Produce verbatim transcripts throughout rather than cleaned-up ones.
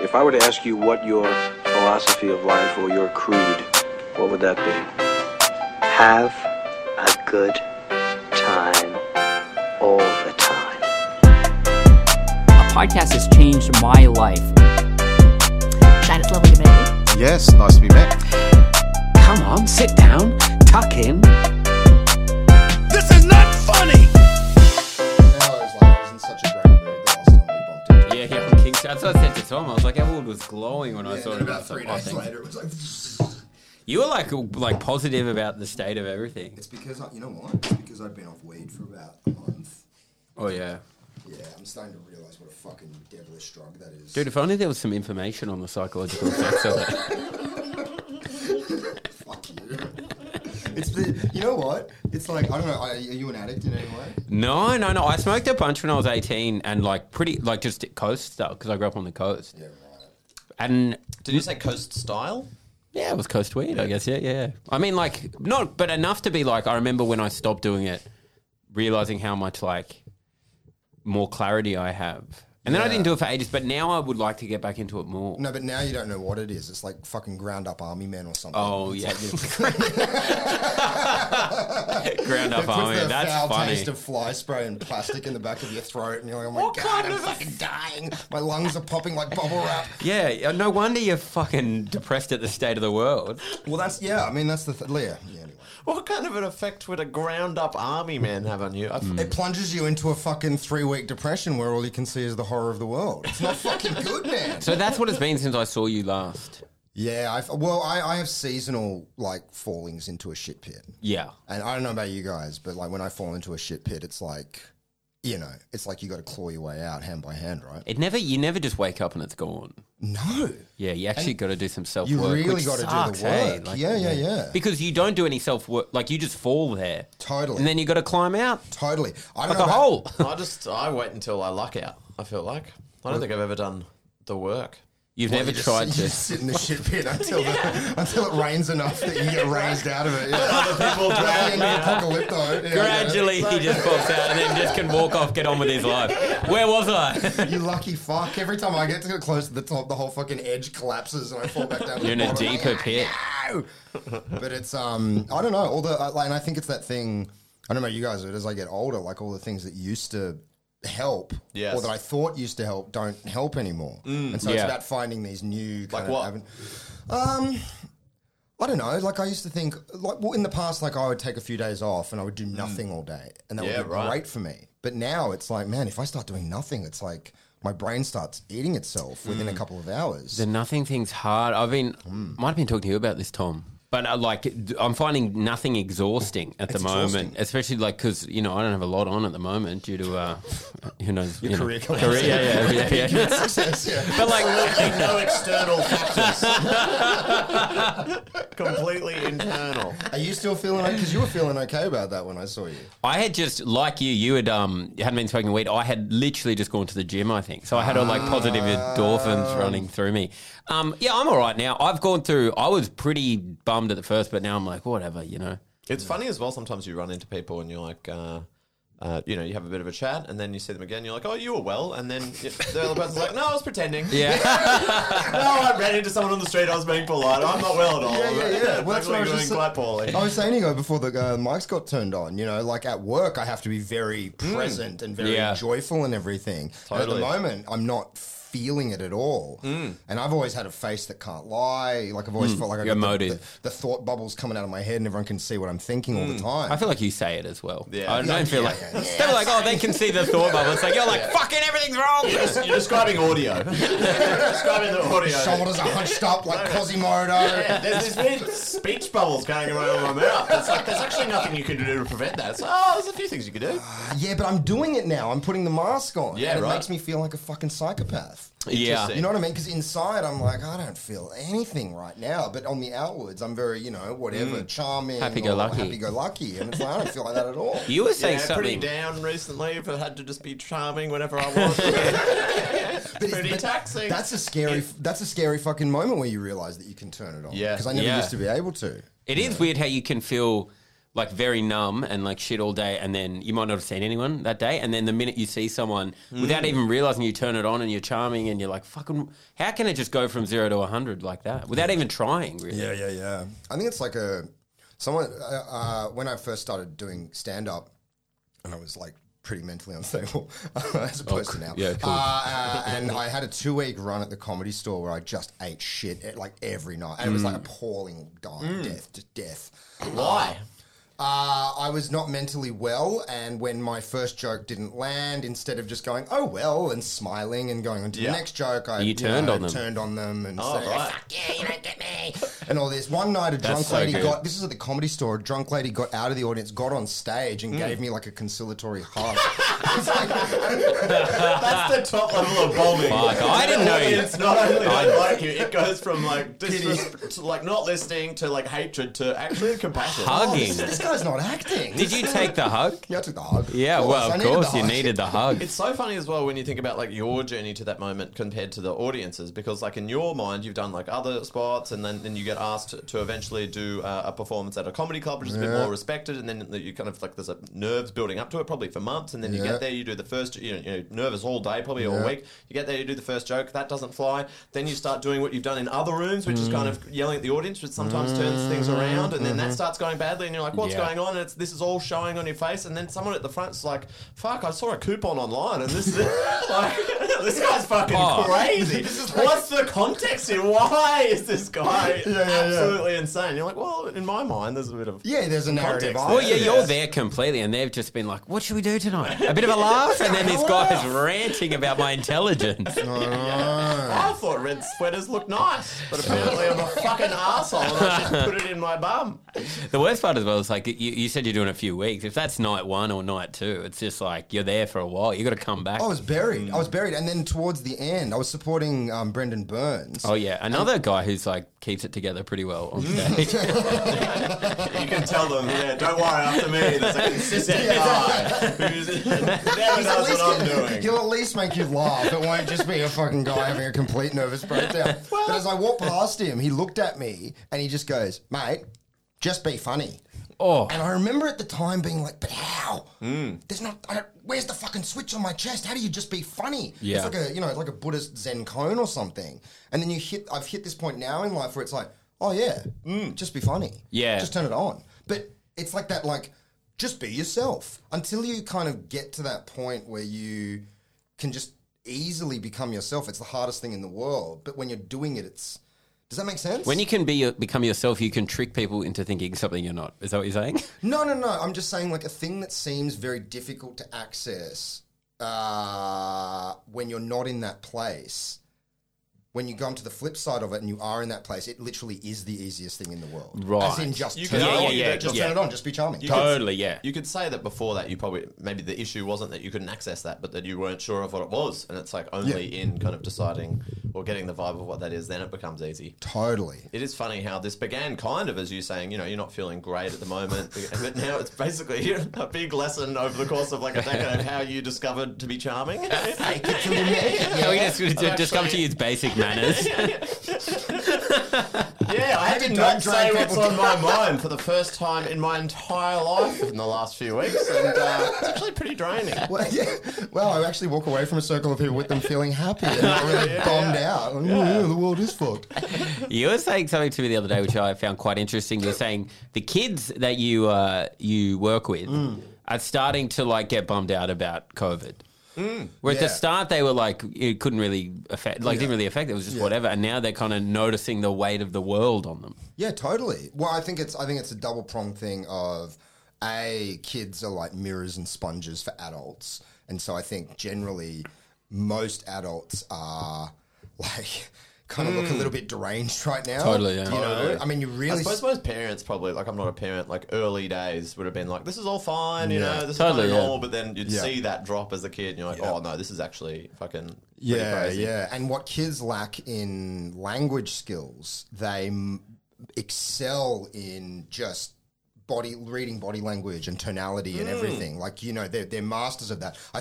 If I were to ask you what your philosophy of life or your creed, what would that be? Have a good time all the time. A podcast has changed my life. Shane, it's lovely to meet you. Yes, nice to be met. Come on, sit down, tuck in. This is not funny! I was like, I was in such a great mood the last time we bumped into Yeah, yeah, on King's. That's what I said to Tom. I was like, everyone was glowing when I Yeah, saw and it. about About three I days think- later, it was like... You were like, like positive about the state of everything. It's because, I, you know what? It's because I'd been off weed for about a month. Oh yeah, Yeah, I'm starting to realise what a fucking devilish drug that is. dude. If only there was some information on the psychological effects of it. Fuck you. It's the, you know what? It's like, I don't know, are you an addict in any way? No, no, no. I smoked a bunch when I was eighteen, and like pretty, like just coast stuff because I grew up on the coast. Yeah, right. And Did you say coast style? yeah, it was coast weed, I guess. Yeah, yeah. I mean, like not, but enough to be like. I remember when I stopped doing it, realizing how much like more clarity I have. And then I Yeah. didn't do it for ages, but now I would like to get back into it more. No, but now you don't know what it is. It's like fucking ground up army men or something. Oh It's yeah, like- ground up It puts army. the That's foul funny. taste of fly spray and plastic in the back of your throat, and you're like, oh my god, I'm fucking dying. My lungs are popping like bubble wrap. Yeah, no wonder you're fucking depressed at the state of the world. Well, that's yeah. I mean, that's the th- yeah. Yeah. Anyway, What kind of an effect would a ground up army man have on you? I've, Hmm. it plunges you into a fucking three week depression where all you can see is the horror of the world. It's not fucking good, man. So that's what it's been since I saw you last. Yeah, I've, well, I, I have seasonal like fallings into a shit pit, Yeah. and I don't know about you guys, but like when I fall into a shit pit, it's like, you know, it's like you got to claw your way out hand by hand, right? It never, you never just wake up and it's gone. No. Yeah, you actually got to do some self You work. really which got to do sucks, the hey? work. Like, yeah, yeah, yeah. Because you don't do any self work, like you just fall there. Totally. And then you got to climb out Totally. I don't like know a about- hole. I just I wait until I luck out. I feel like I don't think I've ever done the work. You've Well, never you just, tried you to. just sit in the shit pit until the, until it rains enough that you get raised out of it. Yeah. Other people drag me out. Apocalypto. Yeah, Gradually, he just pops out and then just can walk off, get on with his life. Where was I? yeah. You lucky fuck. Every time I get to get close to the top, the whole fucking edge collapses and I fall back down. to You're in the a bottom. deeper pit. No! But it's um, I don't know. All the like, and I think it's that thing. I don't know about you guys, but as I get older, like all the things that used to help, Yes. or that I thought used to help, don't help anymore. and so it's Yeah. about finding these new kind Like of what? aven- Um, I don't know. Like I used to think, like well, in the past, like I would take a few days off and I would do nothing all day, and that Yeah, would be right. great for me. But now it's like, man, if I start doing nothing, it's like my brain starts eating itself within a couple of hours. The nothing thing's hard. I've been, might have been talking to you about this, Tom. But uh, like, d- I'm finding nothing exhausting at the It's moment, exhausting. especially like because you know I don't have a lot on at the moment due to uh, who knows Your you know, career career, collapse. yeah, yeah, yeah, yeah. Success, yeah. But like, No external factors. Completely internal. Are you still feeling okay? Because you were feeling okay about that when I saw you. I had just like you, you had um, you hadn't been smoking weed. I had literally just gone to the gym, I think. So I had all like positive endorphins running through me. Um, yeah, I'm all right now. I've gone through. I was pretty bummed at the first, but now I'm like, whatever, you know. It's funny as well. Sometimes you run into people and you're like, uh, uh, you know, you have a bit of a chat, and then you see them again. You're like, oh, you were well, and then you, the other person's like, no, I was pretending. Yeah. No, I ran into someone on the street. I was being polite. I'm not well at all. Yeah, yeah, yeah. Well, that's what I was doing just quite poorly. I was saying to you before the uh, mics got turned on, you know, like at work, I have to be very present and very Yeah. joyful and everything. And at the Totally. moment, I'm not feeling it at all. And I've always had a face that can't lie. Like I've always felt like I Your got the, motive. the, the thought bubbles coming out of my head and everyone can see what I'm thinking all the time. I feel like you say it as well. Yeah. I don't Yeah, feel yeah, like yeah, yeah. they're like, oh, they can see the thought bubble. It's like you're like, fucking everything's wrong. You're, just, you're describing audio. You're describing the audio. Shoulders are hunched up like Quasimodo. Yeah, there's these weird speech bubbles going around my mouth. It's like there's actually nothing you can do to prevent that. It's like, oh, there's a few things you can do. Yeah, but I'm doing it now. I'm putting the mask on. Yeah, and it right. makes me feel like a fucking psychopath. Yeah. You know what I mean? Because inside, I'm like, I don't feel anything right now. But on the outwards, I'm very, you know, whatever, charming, Happy-go-lucky. happy-go-lucky, and it's like I don't feel like that at all. You were saying Yeah, pretty something. down recently. If I had to just be charming whenever I was. But it's- pretty but taxing. That's a scary. That's a scary fucking moment where you realise that you can turn it on. Yeah. Because I never Yeah. used to be able to. It is weird how you can feel like very numb and like shit all day, and then you might not have seen anyone that day, and then the minute you see someone, mm. without even realizing, you turn it on and you're charming, and you're like, fucking, how can it just go from zero to a hundred like that without even trying? Really? Yeah, yeah, yeah. I think it's like a someone uh, uh, when I first started doing stand up, and I was like pretty mentally unstable as opposed oh, to now. Yeah, cool. Uh, uh, and I had a two week run at the Comedy Store where I just ate shit like every night, and mm. it was like appalling, dying, mm. death, just death. Why? Uh, I was not mentally well, and when my first joke didn't land, instead of just going, oh, well, and smiling and going on to yeah. the next joke, I you turned, know, on them. turned on them and oh, said, right. fuck yeah, you don't get me, and all this. One night, a That's drunk so lady good. got, this is at the Comedy Store, a drunk lady got out of the audience, got on stage and mm. gave me like a conciliatory hug. It's like, that's the top level of bombing. Fuck, I didn't know you. It's not only don't like you, it goes from like disres- to like not listening to like hatred to actually compassion. Hugging. Oh, this, this guy's not acting. Did you take the hug? Yeah, I took the hug. Yeah, of well, I of needed course the you hug. needed the hug. It's so funny as well when you think about like your journey to that moment compared to the audiences, because like in your mind you've done like other spots, and then, then you get asked to, to eventually do uh, a performance at a comedy club, which is a bit Yeah. more respected, and then you kind of like there's a nerves building up to it probably for months, and then you Yeah. get there, you do the first, you know, you're nervous all day, probably all Yeah. week. You get there, you do the first joke, that doesn't fly. Then you start doing what you've done in other rooms, which is kind of yelling at the audience, which sometimes turns things around, and then that starts going badly, and you're like, what's Yeah. going on? And it's this is all showing on your face, and then someone at the front's like, fuck, I saw a coupon online, and this is like, this guy's fucking Oh. crazy. What's the context here? Why is this guy yeah, yeah. absolutely insane? You're like, well, in my mind, there's a bit of Yeah, there's a narrative. Context. arc. Well, yeah, you're there completely, and they've just been like, what should we do tonight? A bit of a laugh? And then this guy's ranting about my intelligence. I thought red sweaters looked nice, but apparently I'm a fucking arsehole and I should put it in my bum. The worst part as well is like, you, you said you're doing a few weeks. If that's night one or night two, it's just like, you're there for a while. You got to come back. I was buried. I was buried. And then towards the end, I was supporting um, Brendan Burns. Oh, yeah. Another guy who's like, keeps it together pretty well on stage. You can tell them, yeah, don't worry, after me, there's a consistent guy who never knows what I'm doing. He'll at least make you laugh. It won't just be a fucking guy having a complete nervous breakdown. But as I walked past him, he looked at me and he just goes, mate, just be funny. Oh. And I remember at the time being like, but how? Mm. There's not, I don't, where's the fucking switch on my chest? How do you just be funny? Yeah. It's like a, you know, it's like a Buddhist Zen koan or something. And then you hit, I've hit this point now in life where it's like, oh yeah, mm, just be funny. Yeah. Just turn it on. But it's like that, like, just be yourself until you kind of get to that point where you can just easily become yourself. It's the hardest thing in the world. But when you're doing it, it's, does that make sense? When you can be become yourself, you can trick people into thinking something you're not. Is that what you're saying? No, no, no. I'm just saying like a thing that seems very difficult to access uh, when you're not in that place. When you go onto the flip side of it and you are in that place, it literally is the easiest thing in the world. Right. As in just You turn could it on. argue that Just yeah. turn it on. Just be charming. You Totally, yeah. You could say that before that you probably, maybe the issue wasn't that you couldn't access that, but that you weren't sure of what it was. And it's like only Yeah. in kind of deciding or getting the vibe of what that is, then it becomes easy. Totally. It is funny how this began kind of as you saying, you know, you're not feeling great at the moment, but now it's basically a big lesson over the course of like a decade of how you discovered to be charming. Fake it till you make it. Yeah, we just, just, just come to use basic manners. Yeah, I had to Maybe not don't say drag what's people on my mind for the first time in my entire life in the last few weeks, and uh, it's actually pretty draining. Well, yeah. Well, I actually walk away from a circle of people with them feeling happy and not really Yeah, bombed yeah. out. Like, oh, yeah, the world is fucked. You were saying something to me the other day, which I found quite interesting. You were saying the kids that you uh, you work with Mm. are starting to like get bummed out about COVID. Mm. Where at Yeah. the start they were like it couldn't really affect, like Yeah. didn't really affect it. It was just Yeah. whatever. And now they're kind of noticing the weight of the world on them. Yeah, totally. Well, I think it's I think it's a double pronged thing of a kids are like mirrors and sponges for adults, and so I think generally most adults are like kind of look a little bit deranged right now. Totally, yeah. You know, Totally. I mean, you I really. suppose most parents probably, like I'm not a parent, like early days would have been like, this is all fine, you Yeah. know, this Totally, is yeah. normal, but then you'd Yeah. see that drop as a kid and you're like, Yeah. oh no, this is actually fucking pretty Yeah, crazy. yeah. And what kids lack in language skills, they m- excel in just body reading body language and tonality and everything. Like, you know, they're, they're masters of that. I think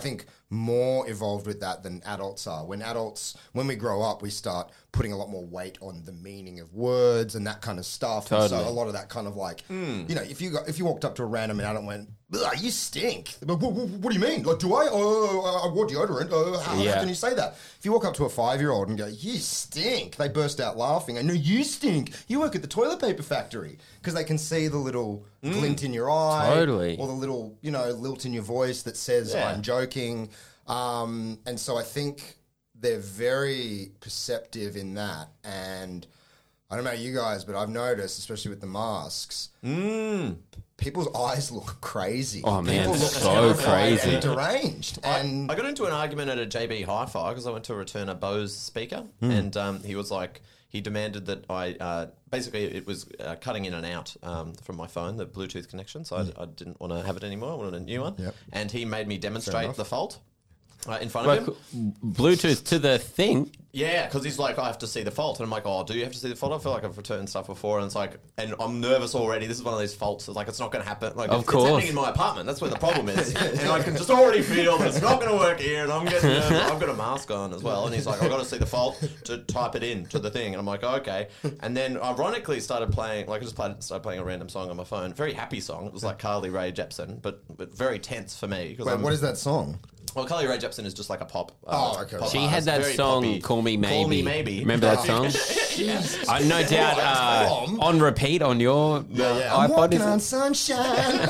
more evolved with that than adults are. When adults, when we grow up, we start putting a lot more weight on the meaning of words and that kind of stuff. Totally. And so a lot of that kind of like, you know, if you got, if you walked up to a random adult and went, "Ugh, you stink," like, what, what, what do you mean? Like, do I? Oh, I wore deodorant. Oh, how, Yeah. how can you say that? If you walk up to a five-year-old and go, "You stink," they burst out laughing. And no, you stink. You work at the toilet paper factory, because they can see the little glint in your eye, Totally. or the little, you know, lilt in your voice that says, Yeah. "I'm joking." Um, and so I think they're very perceptive in that. And I don't know about you guys, but I've noticed, especially with the masks, people's eyes look crazy. Oh, man, People look so terrified crazy. and deranged. And I got into an argument at a J B Hi-Fi because I went to return a Bose speaker, and um, he was like, he demanded that I, uh, basically it was uh, cutting in and out um, from my phone, the Bluetooth connection, so I, I didn't want to have it anymore, I wanted a new one. Yep. And he made me demonstrate enough. the fault uh, in front Like of him. Bluetooth to the thing. Yeah, because he's like, I have to see the fault. And I'm like, oh, do you have to see the fault? I feel like I've returned stuff before. And it's like, and I'm nervous already. This is one of these faults. It's like, it's not going to happen. Like, Of it's, course. it's happening in my apartment. That's where the problem is. And I can just already feel that it's not going to work here. And I'm getting nervous. I've got a mask on as well. And he's like, I've got to see the fault to type it in to the thing. And I'm like, okay. And then ironically started playing, like I just played, started playing a random song on my phone. Very happy song. It was like Carly Rae Jepsen, but, but very tense for me. wait, what is that song? Well, Carly Rae Jepsen is just like a pop. Oh, uh, okay. pop She artist. had that Very song, poppy. Call Me Maybe. Call Me Maybe. Remember that song? I no doubt uh, from? on repeat on your uh, Yeah, I'm iPod. walking is it? on sunshine.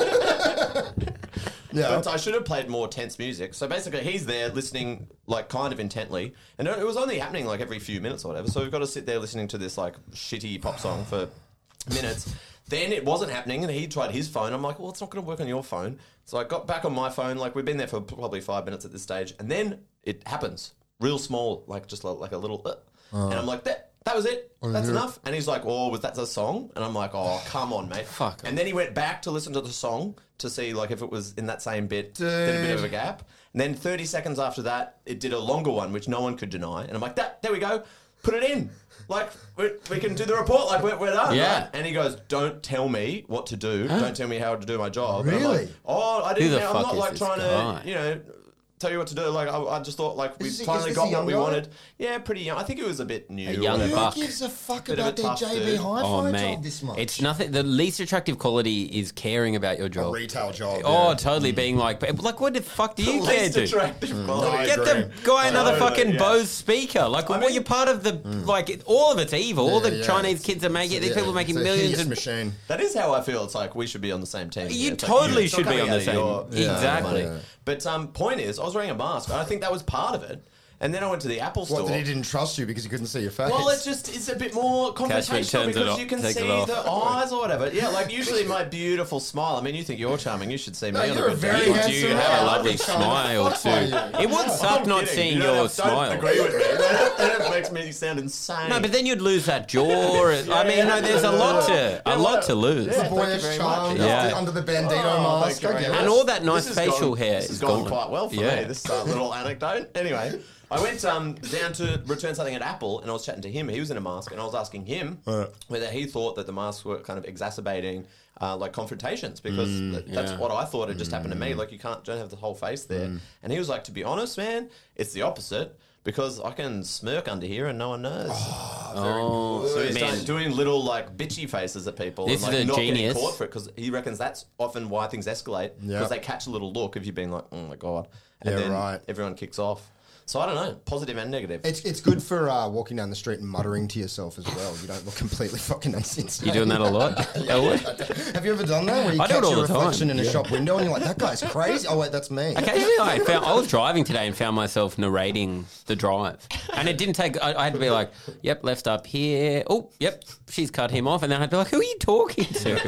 yeah. But I should have played more tense music. So basically, he's there listening, like, kind of intently. And it was only happening, like, every few minutes or whatever. So we've got to sit there listening to this, like, shitty pop song for minutes. Then it wasn't happening, and he tried his phone. I'm like, well, it's not going to work on your phone. So I got back on my phone. Like, we've been there for probably five minutes at this stage. And then it happens. Real small, like, just like a little... Uh, and I'm like, that... That was it. That's enough. And he's like, oh, was that a song? And I'm like, oh, come on, mate. Fuck. And then he went back to listen to the song to see like if it was in that same bit. Did a bit of a gap. And then thirty seconds after that, it did a longer one, which no one could deny. And I'm like, that, there we go. Put it in. Like, we, we can do the report. Like, we're, we're done. Yeah. Right? And he goes, don't tell me what to do. Don't tell me how to do my job. And I'm Really? like, oh, I didn't Who the know. I'm fuck not is like this trying guy? to, you know... tell you what to do. Like I, I just thought, like we Is he- is finally this got a what young we guy? wanted. Yeah, pretty young. I think it was a bit new. A or young whatever. buck. Who gives a fuck Bit of a about their tough J B dude. Hi-Fi Oh, job mate. this much? It's nothing. The least attractive quality is caring about your a job. retail job. Oh, yeah. totally. Being like, like, what the fuck do you care Least to? attractive quality. I Get agree. the guy another Totally, fucking yeah. Bose speaker. Like, well, mean- you're part of the, like, it- all of it's evil. all the Yeah, Chinese it's- kids are making it. These yeah, people are making it's a millions. hideous And, machine. That is how I feel. It's like we should be on the same team. You It's like, totally it's not should be coming on the out of same- your- Yeah, Exactly. yeah. But um, point is, I was wearing a mask, and I think that was part of it. And then I went to the Apple store. What, that he didn't trust you because he couldn't see your face? Well, it just is a bit more Kashmir confrontational turns it because off- you can takes it see off. the eyes or whatever. Yeah, like usually my beautiful smile. I mean, you think you're charming. You should see me No, on you're a a good very day. you handsome do man. have a I'd lovely be trying to smile, fuck too. by you. It would suck I'm not kidding. seeing You your don't- smile. Don't agree with me. That, that makes me sound insane. No, but then you'd lose that jaw. I mean, yeah, no, there's a yeah, lot to yeah, a lot well, to lose. yeah. Thank you Boyish very charm much. Yeah. under the bandito Oh, mask. thank you I very get much. it. And all that nice This has facial gone- hair This is has gone gone. quite well for Yeah. me. This uh, little anecdote. Anyway, I went um, down to return something at Apple, and I was chatting to him. He was in a mask, and I was asking him whether he thought that the masks were kind of exacerbating uh, like confrontations because th- that's yeah. what I thought had just happened to me. Like you can't don't have the whole face there. And he was like, to be honest, man, it's the opposite. Because I can smirk under here and no one knows. Oh, So he's man. done, doing little like bitchy faces at people This and is like a not genius. getting caught for it because he reckons that's often why things escalate because Yeah. they catch a little look of you being like, oh my god, and Yeah, then right. everyone kicks off. So I don't know, positive and negative. It's it's good for uh, walking down the street and muttering to yourself as well. You don't look completely fucking insane. You doing that a lot? Elwood? Have you ever done that? Where you I do catch it all your the time. reflection in a shop window and you're like, that guy's crazy. Oh wait, that's me. Occasionally, I found I was driving today and found myself narrating the drive, and it didn't take. I, I had to be like, "Yep, left up here. Oh, yep, she's cut him off," and then I'd be like, "Who are you talking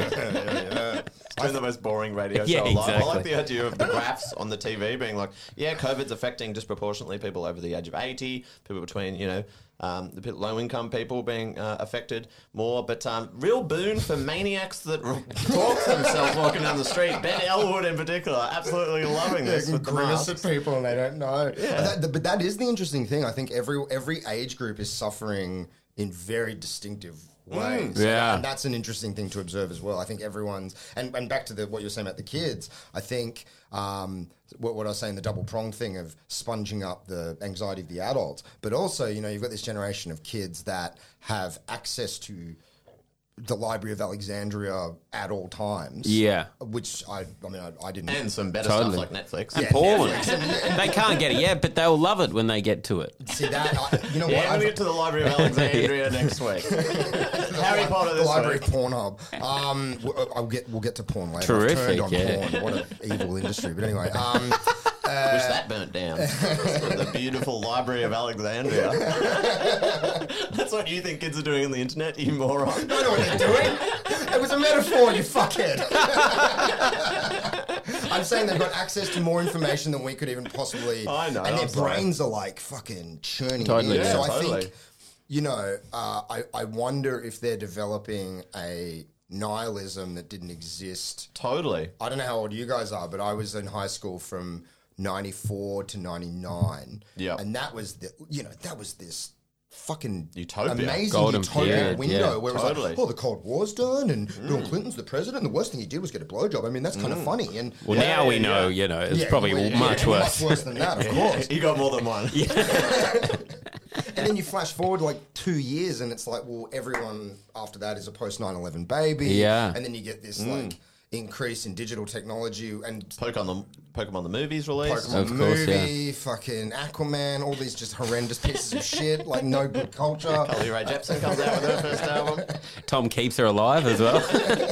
to?" It's been the most boring radio Yeah, show alive. I exactly. like the idea of the graphs on the T V being like, yeah, COVID's affecting disproportionately people over the age of eighty, people between, you know, um, the bit low-income people being uh, affected more. But um, real boon for maniacs that talk to themselves walking down the street. Ben Elwood in particular, absolutely loving this They with the grimace at masks. people and they don't know. Yeah. But, that, but that is the interesting thing. I think every every age group is suffering in very distinctive way. Mm. So Yeah. that- and that's an interesting thing to observe as well. I think everyone's and, and back to the what you were saying about the kids. I think um, what, what I was saying, the double prong thing of sponging up the anxiety of the adults, but also you know you've got this generation of kids that have access to the Library of Alexandria at all times. Yeah. Which I, I mean, I, I didn't. And some better Totally. stuff like Netflix. And porn. They can't get it yet, but they'll love it when they get to it. See that? I, you know Yeah, what? we'll I've- get to the Library of Alexandria next week. Harry Potter the this Library week. of Pornhub. Um, w- I'll get we'll get to porn later. Terrific, I've turned on yeah. porn. What an evil industry. But anyway, um, Wish that burnt down. The beautiful Library of Alexandria. That's what you think kids are doing on the internet, you moron. I know what they're doing. It was a metaphor, you fuckhead. I'm saying they've got access to more information than we could even possibly. I know, and their I'm sorry. brains are like fucking churning Totally, in. yeah, so I totally. think, you know, uh, I I wonder if they're developing a nihilism that didn't exist. Totally. I don't know how old you guys are, but I was in high school from ninety-four to ninety-nine. Yeah. And that was the, you know, that was this fucking Utopia. amazing Golden utopia period, window yeah. where it was Totally. like, oh, the Cold War's done and Bill Clinton's the president. The worst thing he did was get a blowjob. I mean, that's kind of funny. And Well, Yeah, now we yeah, know, yeah. you know, it's yeah, probably yeah, much yeah, worse. Much worse than that, of course. You got more than one. And then you flash forward like two years and it's like, well, everyone after that is a post nine eleven baby. Yeah. And then you get this like increase in digital technology and Pokemon the Pokemon the movies released. Pokemon Of course, movie, fucking Aquaman, all these just horrendous pieces of shit, like no good culture. Carly Rae Jepsen comes out with her first album. Tom keeps her alive as well.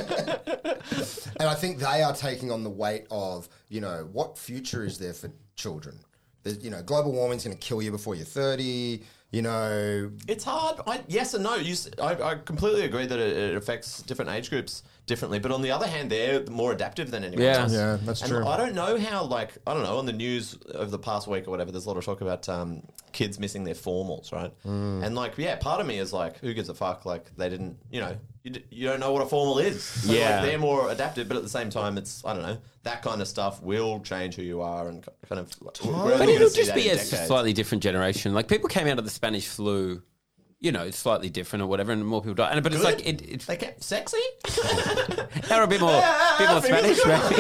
And I think they are taking on the weight of, you know, what future is there for children? There's, you know, global warming's going to kill you before you're thirty. You know, It's hard. I, yes and no. You, s- I, I completely agree that it, it affects different age groups differently. But on the other hand, they're more adaptive than anyone Yeah. else. Yeah, that's and true. I don't know how, like, I don't know, on the news over the past week or whatever, there's a lot of talk about um, kids missing their formals, right? Mm. And, like, yeah, part of me is like, who gives a fuck? Like, they didn't, you know, you, d- you don't know what a formal is. So, Yeah. like, they're more adaptive, but at the same time, it's, I don't know, that kind of stuff will change who you are and kind of. We're only But gonna it'll see just that be in a decades. slightly different generation. Like people came out of the Spanish flu, you know, slightly different or whatever, and more people died. And but it's Good. like it, it's They kept sexy? they're a bit more, bit more fingers Spanish, maybe.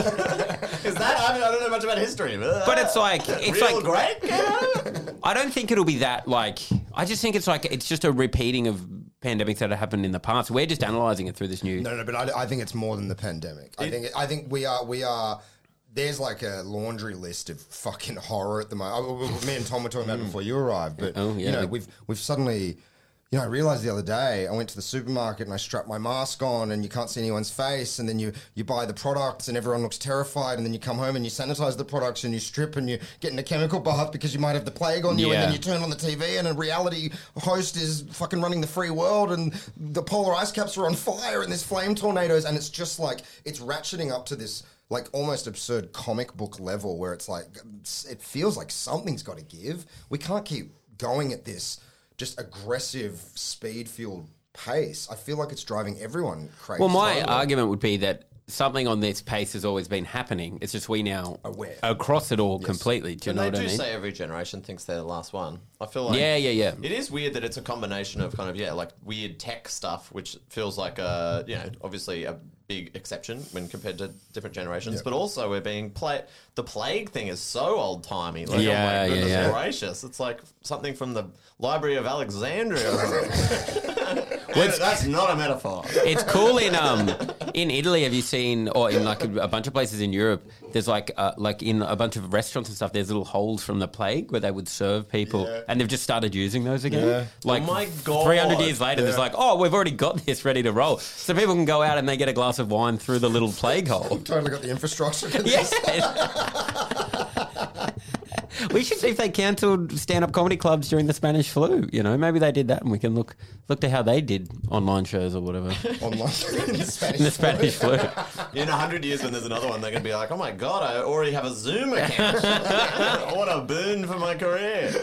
Is that? I, mean, I don't know much about history. But, But it's like it's real like great. Kiddo? I don't think it'll be that like. I just think it's like it's just a repeating of pandemics that have happened in the past. We're just analysing it through this new. no, no, but I, I think it's more than the pandemic. I think I think we are we are. There's like a laundry list of fucking horror at the moment. Me and Tom were talking about it before you arrived, but Oh, yeah. you know we've we've suddenly. You know, I realized the other day, I went to the supermarket and I strapped my mask on and you can't see anyone's face and then you, you buy the products and everyone looks terrified and then you come home and you sanitize the products and you strip and you get in a chemical bath because you might have the plague on you and Yeah. then you turn on the T V and a reality host is fucking running the free world and the polar ice caps are on fire and there's flame tornadoes and it's just like, it's ratcheting up to this like almost absurd comic book level where it's like, it feels like something's got to give. We can't keep going at this just aggressive speed fueled pace. I feel like it's driving everyone crazy. Well, my slowly. argument would be that something on this pace has always been happening. It's just we now Aware. across it all completely. Do you And know they what do I mean? say every generation thinks they're the last one. I feel like Yeah, yeah, yeah. It is weird that it's a combination of kind of yeah, like weird tech stuff, which feels like a you know obviously a big exception when compared to different generations. But also we're being play. The plague thing is so old timey. Like, Yeah, oh my yeah, goodness yeah. gracious! It's like something from the Library of Alexandria. Or something. And that's not a metaphor. It's cool in um in Italy. Have you seen, or in like a, a bunch of places in Europe? There's like uh, like in a bunch of restaurants and stuff. There's little holes from the plague where they would serve people, and they've just started using those again. Like Oh my God. three hundred years later, there's like, oh, we've already got this ready to roll, so people can go out and they get a glass of wine through the little plague hole. Totally got the infrastructure for this. Yeah. We should see if they cancelled stand-up comedy clubs during the Spanish flu. You know, maybe they did that, and we can look look to how they did online shows or whatever Online in the Spanish. in the Spanish flu. In a hundred years, when there's another one, they're going to be like, "Oh my god, I already have a Zoom account. What a boon for my career."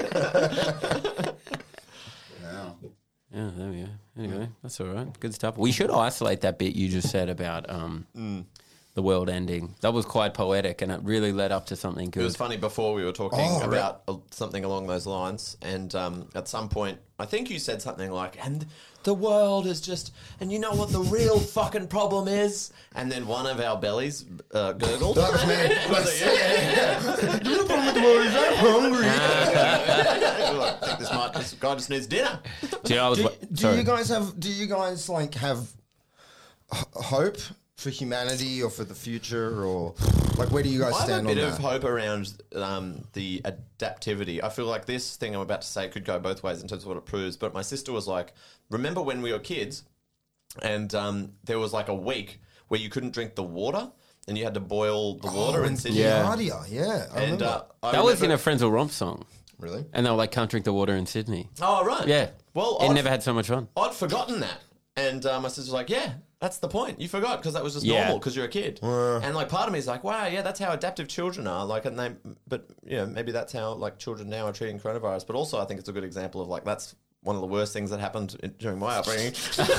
Yeah, there we go. Anyway, that's all right. Good stuff. We should isolate that bit you just said about um, the world ending. That was quite poetic, and it really led up to something good. It was funny before we were talking Oh, about uh, something along those lines, and um, at some point, I think you said something like, and the world is just, and you know what the real fucking problem is? And then one of our bellies uh, gurgled. That was me. Was it? Yeah, yeah, yeah. The problem with the world is I'm hungry. I think this, might, this guy just needs dinner. Do you know, I was, Do, do sorry. you guys have? Do you guys like have h- hope for humanity or for the future, or like where do you guys I have a stand on bit that? of hope around um, the adaptivity. I feel like this thing I'm about to say could go both ways in terms of what it proves. But my sister was like, remember when we were kids and um, there was like a week where you couldn't drink the water and you had to boil the water oh, in in Sydney? Yeah. Giardia, yeah. I And remember. uh, I That was in remember- a Friends Will Romp song. Really? And they were like, can't drink the water in Sydney. Oh, right. Yeah. Well, it I'd, never had so much fun. I'd forgotten that. And uh, my sister was like, yeah, that's the point. You forgot because that was just Yeah. normal because you're a kid. And like part of me is like, wow, yeah, that's how adaptive children are. Like, and they, but you know, maybe that's how like children now are treating coronavirus. But also, I think it's a good example of like that's one of the worst things that happened in, during my upbringing.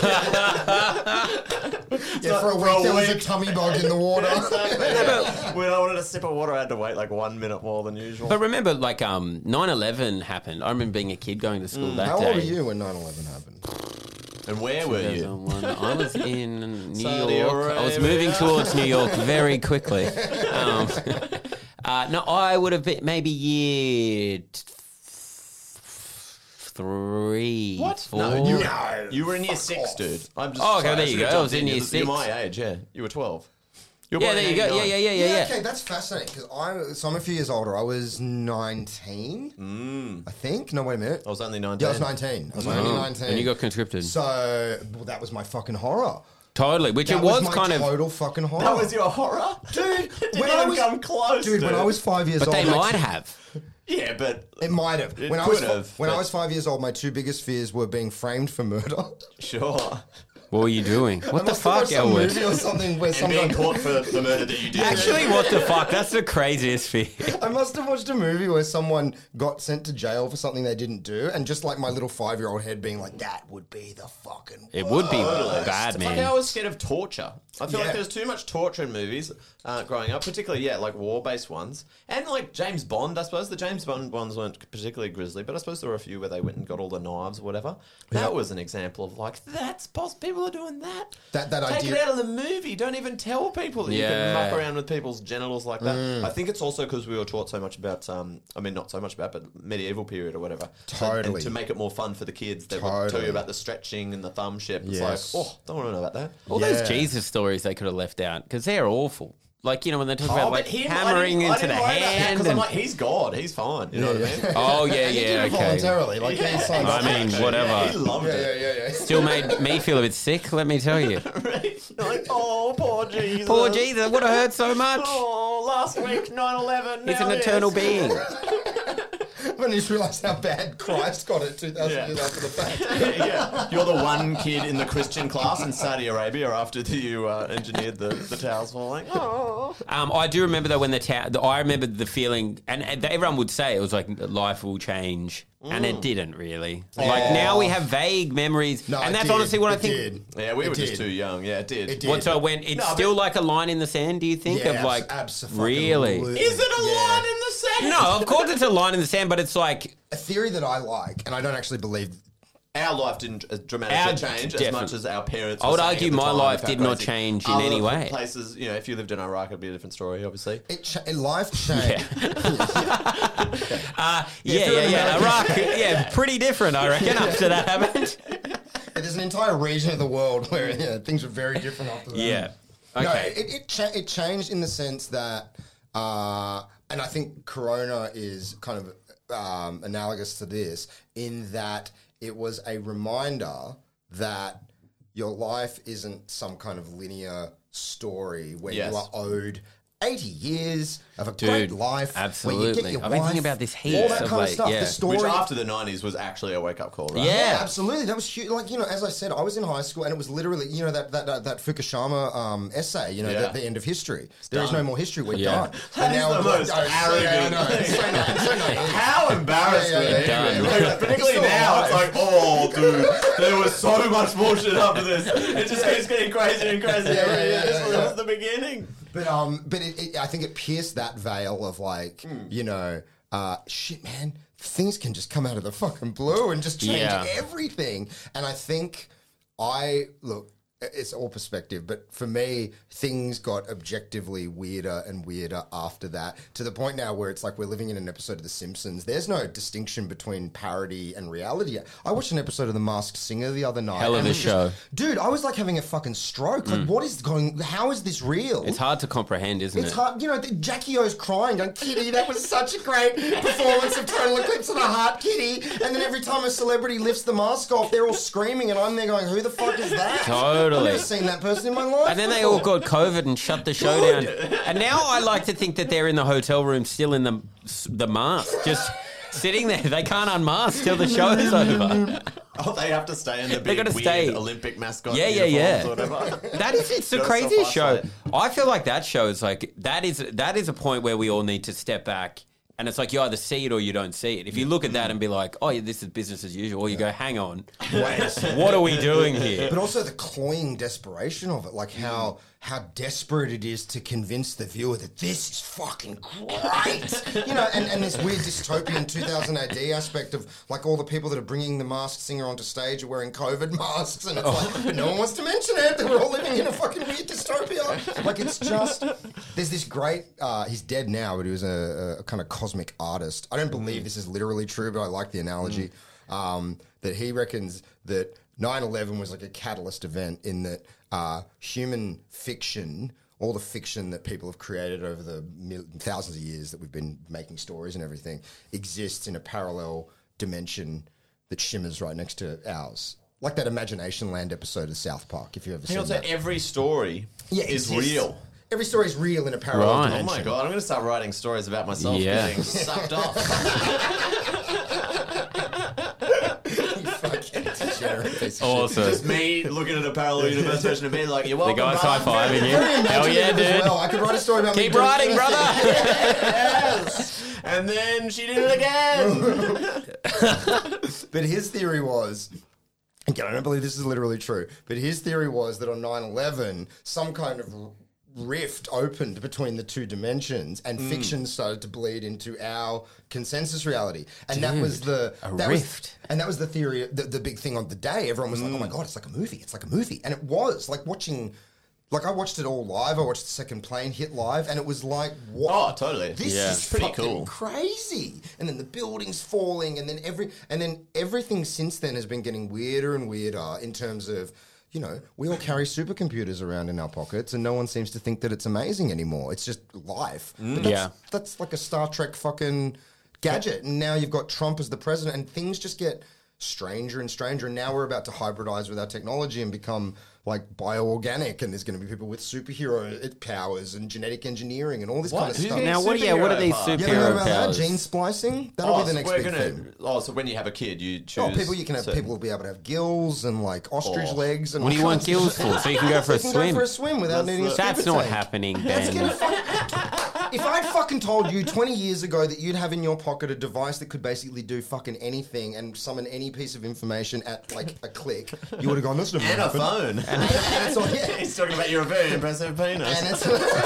Yeah, for a week for a there was a week. tummy bug in the water. When I wanted a sip of water, I had to wait like one minute more than usual. But remember, like, um, nine eleven happened. I remember being a kid going to school that How day. old were you when nine eleven happened? and where were you? two thousand one. I was in New Saudi York. I was Arabia. moving towards New York very quickly. Um, uh, no, I would have been maybe year t- three, What? four. No, you, No, you were in year fuck six, off. dude. I'm just Oh, okay, sorry, there I you should've go. I was jumped in year You're- six. You're my age, yeah. You were twelve. You're Yeah, born in there you go. Yeah, eighty-nine. yeah, yeah, yeah, yeah. Okay, that's fascinating because I, so I'm a few years older. I was nineteen, Mm. I think. No, wait a minute. I was only nineteen. Yeah, I was nineteen. I was only Oh, nineteen. and you got conscripted. So, well, that was my fucking horror. Totally, which That it was my kind of. total fucking horror. That was your horror? Dude, Didn't when I even was- come close, Dude, when dude. I was five years But old, they my might two- have. Yeah, but... It might have. It when I was could fi- have, when I but- was five years old, my two biggest fears were being framed for murder. Sure. What were you doing? What I the must have fuck, watched some Elwood? movie or something where And being someone. caught for the murder that you did. Actually, what the fuck? That's the craziest fear. I must have watched a movie where someone got sent to jail for something they didn't do, and just like my little five-year-old head being like, "That would be the fucking." It would be worst." bad, It's like man. I was scared of torture. I feel Yeah. like there's too much torture in movies uh, growing up, particularly, yeah, like war-based ones. And like James Bond, I suppose. The James Bond ones weren't particularly grisly, but I suppose there were a few where they went and got all the knives or whatever. That Yep. was an example of like, that's possible. People are doing that. That- that Take idea- it out of the movie. Don't even tell people that you Yeah. can muck around with people's genitals like that. I think it's also because we were taught so much about, um, I mean, not so much about, but medieval period or whatever. So- and Totally. to make it more fun for the kids, they would tell Totally. you about the stretching and the thumb ship. It's Yes. like, oh, don't want to know about that. All Yeah. those Jesus stories they could have left out because they're awful. Like, you know, when they talk Oh, about but like him, I hammering didn't- I into the didn't worry about that hand. 'cause I'm and- like, he's God, he's fine. You know what I mean? oh, yeah, And he did yeah, it okay. voluntarily, like he signed I up. mean, Yeah, whatever. he loved yeah, it. yeah, yeah, yeah. Still made me feel a bit sick, let me tell you. Right? You're like, oh, poor Jesus. Poor Jesus, would have hurt so much. Oh, last week, nine eleven. He's an eternal being. When I just realised how bad Christ got it two thousand Yeah. years after the fact. yeah. You're the one kid in the Christian class in Saudi Arabia after you uh, engineered the, the towers falling. Oh. Um, I do remember though when the town. I remember the feeling, and, and everyone would say it was like life will change, and it didn't really. Like now we have vague memories, No, and it that's did. honestly what I It think. did. Yeah, we It were just did. too young. Yeah, it did. It did. What so when it's No, but- still like a line in the sand? Do you think Yeah, of like abso-fucking-lutely. really? Is it a Yeah. line in the sand? No, of course it's a line in the sand, but it's like A theory that I like, and I don't actually believe. Our life didn't uh, dramatically Our- change as definitely. much as our parents. I were would saying argue at the my time life of how did not crazy. change in Other any way. Places, you know, if you lived in Iraq, it'd be a different story, obviously. It cha- life changed. uh, yeah, you're yeah, an yeah. American- Iraq, yeah, pretty different, I reckon. After that happened. There's an entire region of the world where yeah, things were very different after that. Yeah. No, Okay. it it, cha- it changed in the sense that, uh, and I think Corona is kind of um, analogous to this in that it was a reminder that your life isn't some kind of linear story where Yes. you are owed eighty years of a Dude, great life. Where you absolutely. get your I've been thinking wife, about this all heaps that of kind late, of stuff. yeah. The story. Which after the nineties was actually a wake up call, right? Yeah. Yeah, absolutely. That was huge. Like, you know, as I said, I was in high school and it was literally, you know, that that, that, that Fukushima um, essay, you know, Yeah. the, the end of history. There is done. no more history. We're Yeah. done. That is the I'm most like, oh, arrogant yeah, I know. thing. So nice, so nice. How embarrassed Yeah, yeah, were yeah, they? yeah. Like, particularly He's still now, it's alive. like, oh, dude, there was so much more shit after this. It just keeps getting crazier and crazier. Yeah, yeah, yeah, this yeah, was yeah. the beginning. But um, but it, it, I think it pierced that veil of like, Mm. you know, uh, shit, man, things can just come out of the fucking blue and just change Yeah. everything. And I think I look. It's all perspective, but for me, things got objectively weirder and weirder after that, to the point now where it's like we're living in an episode of The Simpsons. There's no distinction between parody and reality. I watched an episode of The Masked Singer the other night. Hell of and a it was just- show. Dude, I was like having a fucking stroke. Like, what is going, how is this real? It's hard to comprehend, isn't It's it? hard, you know. the- Jackie O's crying, going, "Kitty, that was such a great performance of Total Eclipse of the Heart, Kitty." And then every time a celebrity lifts the mask off, they're all screaming, and I'm there going, "Who the fuck is that?" Totally. I've never seen that person in my life. And then they all got COVID and shut the show down. And now I like to think that they're in the hotel room still in the the mask, just sitting there. They can't unmask till the show is over. Oh, they have to stay in the They big gotta weird stay. Olympic mascot. Yeah, yeah, uniforms yeah. or whatever. That is, it's the Gotta craziest show. self-isolate. I feel like that show is like that is that is a point where we all need to step back. And it's like you either see it or you don't see it. If you look at that and be like, oh, yeah, this is business as usual, or you go, hang on, wait, what are we doing here? But also the cloying desperation of it, like how how desperate it is to convince the viewer that this is fucking great, you know, and, and this weird dystopian two thousand A D aspect of like all the people that are bringing the Masked Singer onto stage are wearing COVID masks, and it's like, but no one wants to mention it. That we're all living in a fucking weird dystopia. Like it's just there's this great. Uh, he's dead now, but he was a, a kind of cosmic artist. I don't believe this is literally true, but I like the analogy um, that he reckons that nine eleven was like a catalyst event in that uh, human fiction, all the fiction that people have created over the mil- thousands of years that we've been making stories and everything, exists in a parallel dimension that shimmers right next to ours. Like that Imagination Land episode of South Park, if you ever Hang on, seen so that. every story Yeah, is exists. real. Every story is real in a parallel Right. Oh dimension. my god, I'm going to start writing stories about myself Yeah. getting sucked off. Fucking degenerate piece of Awesome. Just me looking at a parallel universe version of me, like, you're The welcome. guy's bud. high fiving you. Very Hell yeah, imaginative as dude. well. I could write a story about me Keep doing writing, anything. brother. Yes. And then she did it again. But his theory was, again, I don't believe this is literally true, but his theory was that on nine eleven, some kind of rift opened between the two dimensions and fiction started to bleed into our consensus reality. And that was the... a that rift. Was, and that was the theory, the, the big thing on the day. Everyone was like, oh my God, it's like a movie. It's like a movie. And it was. Like watching... Like, I watched it all live. I watched the second plane hit live, and it was like, what? Oh, totally. This Yeah. is Pretty fucking cool. crazy. And then the buildings falling, and then every, and then everything since then has been getting weirder and weirder in terms of, you know, we all carry supercomputers around in our pockets, and no one seems to think that it's amazing anymore. It's just life. But that's, Yeah. that's like a Star Trek fucking gadget. And now you've got Trump as the president, and things just get stranger and stranger. And now we're about to hybridize with our technology and become like bioorganic, and there's going to be people with superhero powers and genetic engineering and all this What? kind of Who's stuff. getting Now, what? Yeah, what are these Superhero You ever heard superhero about that? powers? Gene splicing? That'll Oh, be the so next we're big gonna, thing. oh, so when you have a kid, you choose... Oh, people, you can have certain- people will be able to have gills and like ostrich Oh. legs. And What do you all want kinds of gills shit. for? So you can go for a You can swim. go for a swim without That's needing a the- That's scuba not tank. happening, That's Ben. gonna fuck- If I'd fucking told you twenty years ago that you'd have in your pocket a device that could basically do fucking anything and summon any piece of information at like a click, you would have gone, that's never And a happened. phone. And it's all, yeah. He's talking about your very impressive penis. And it's,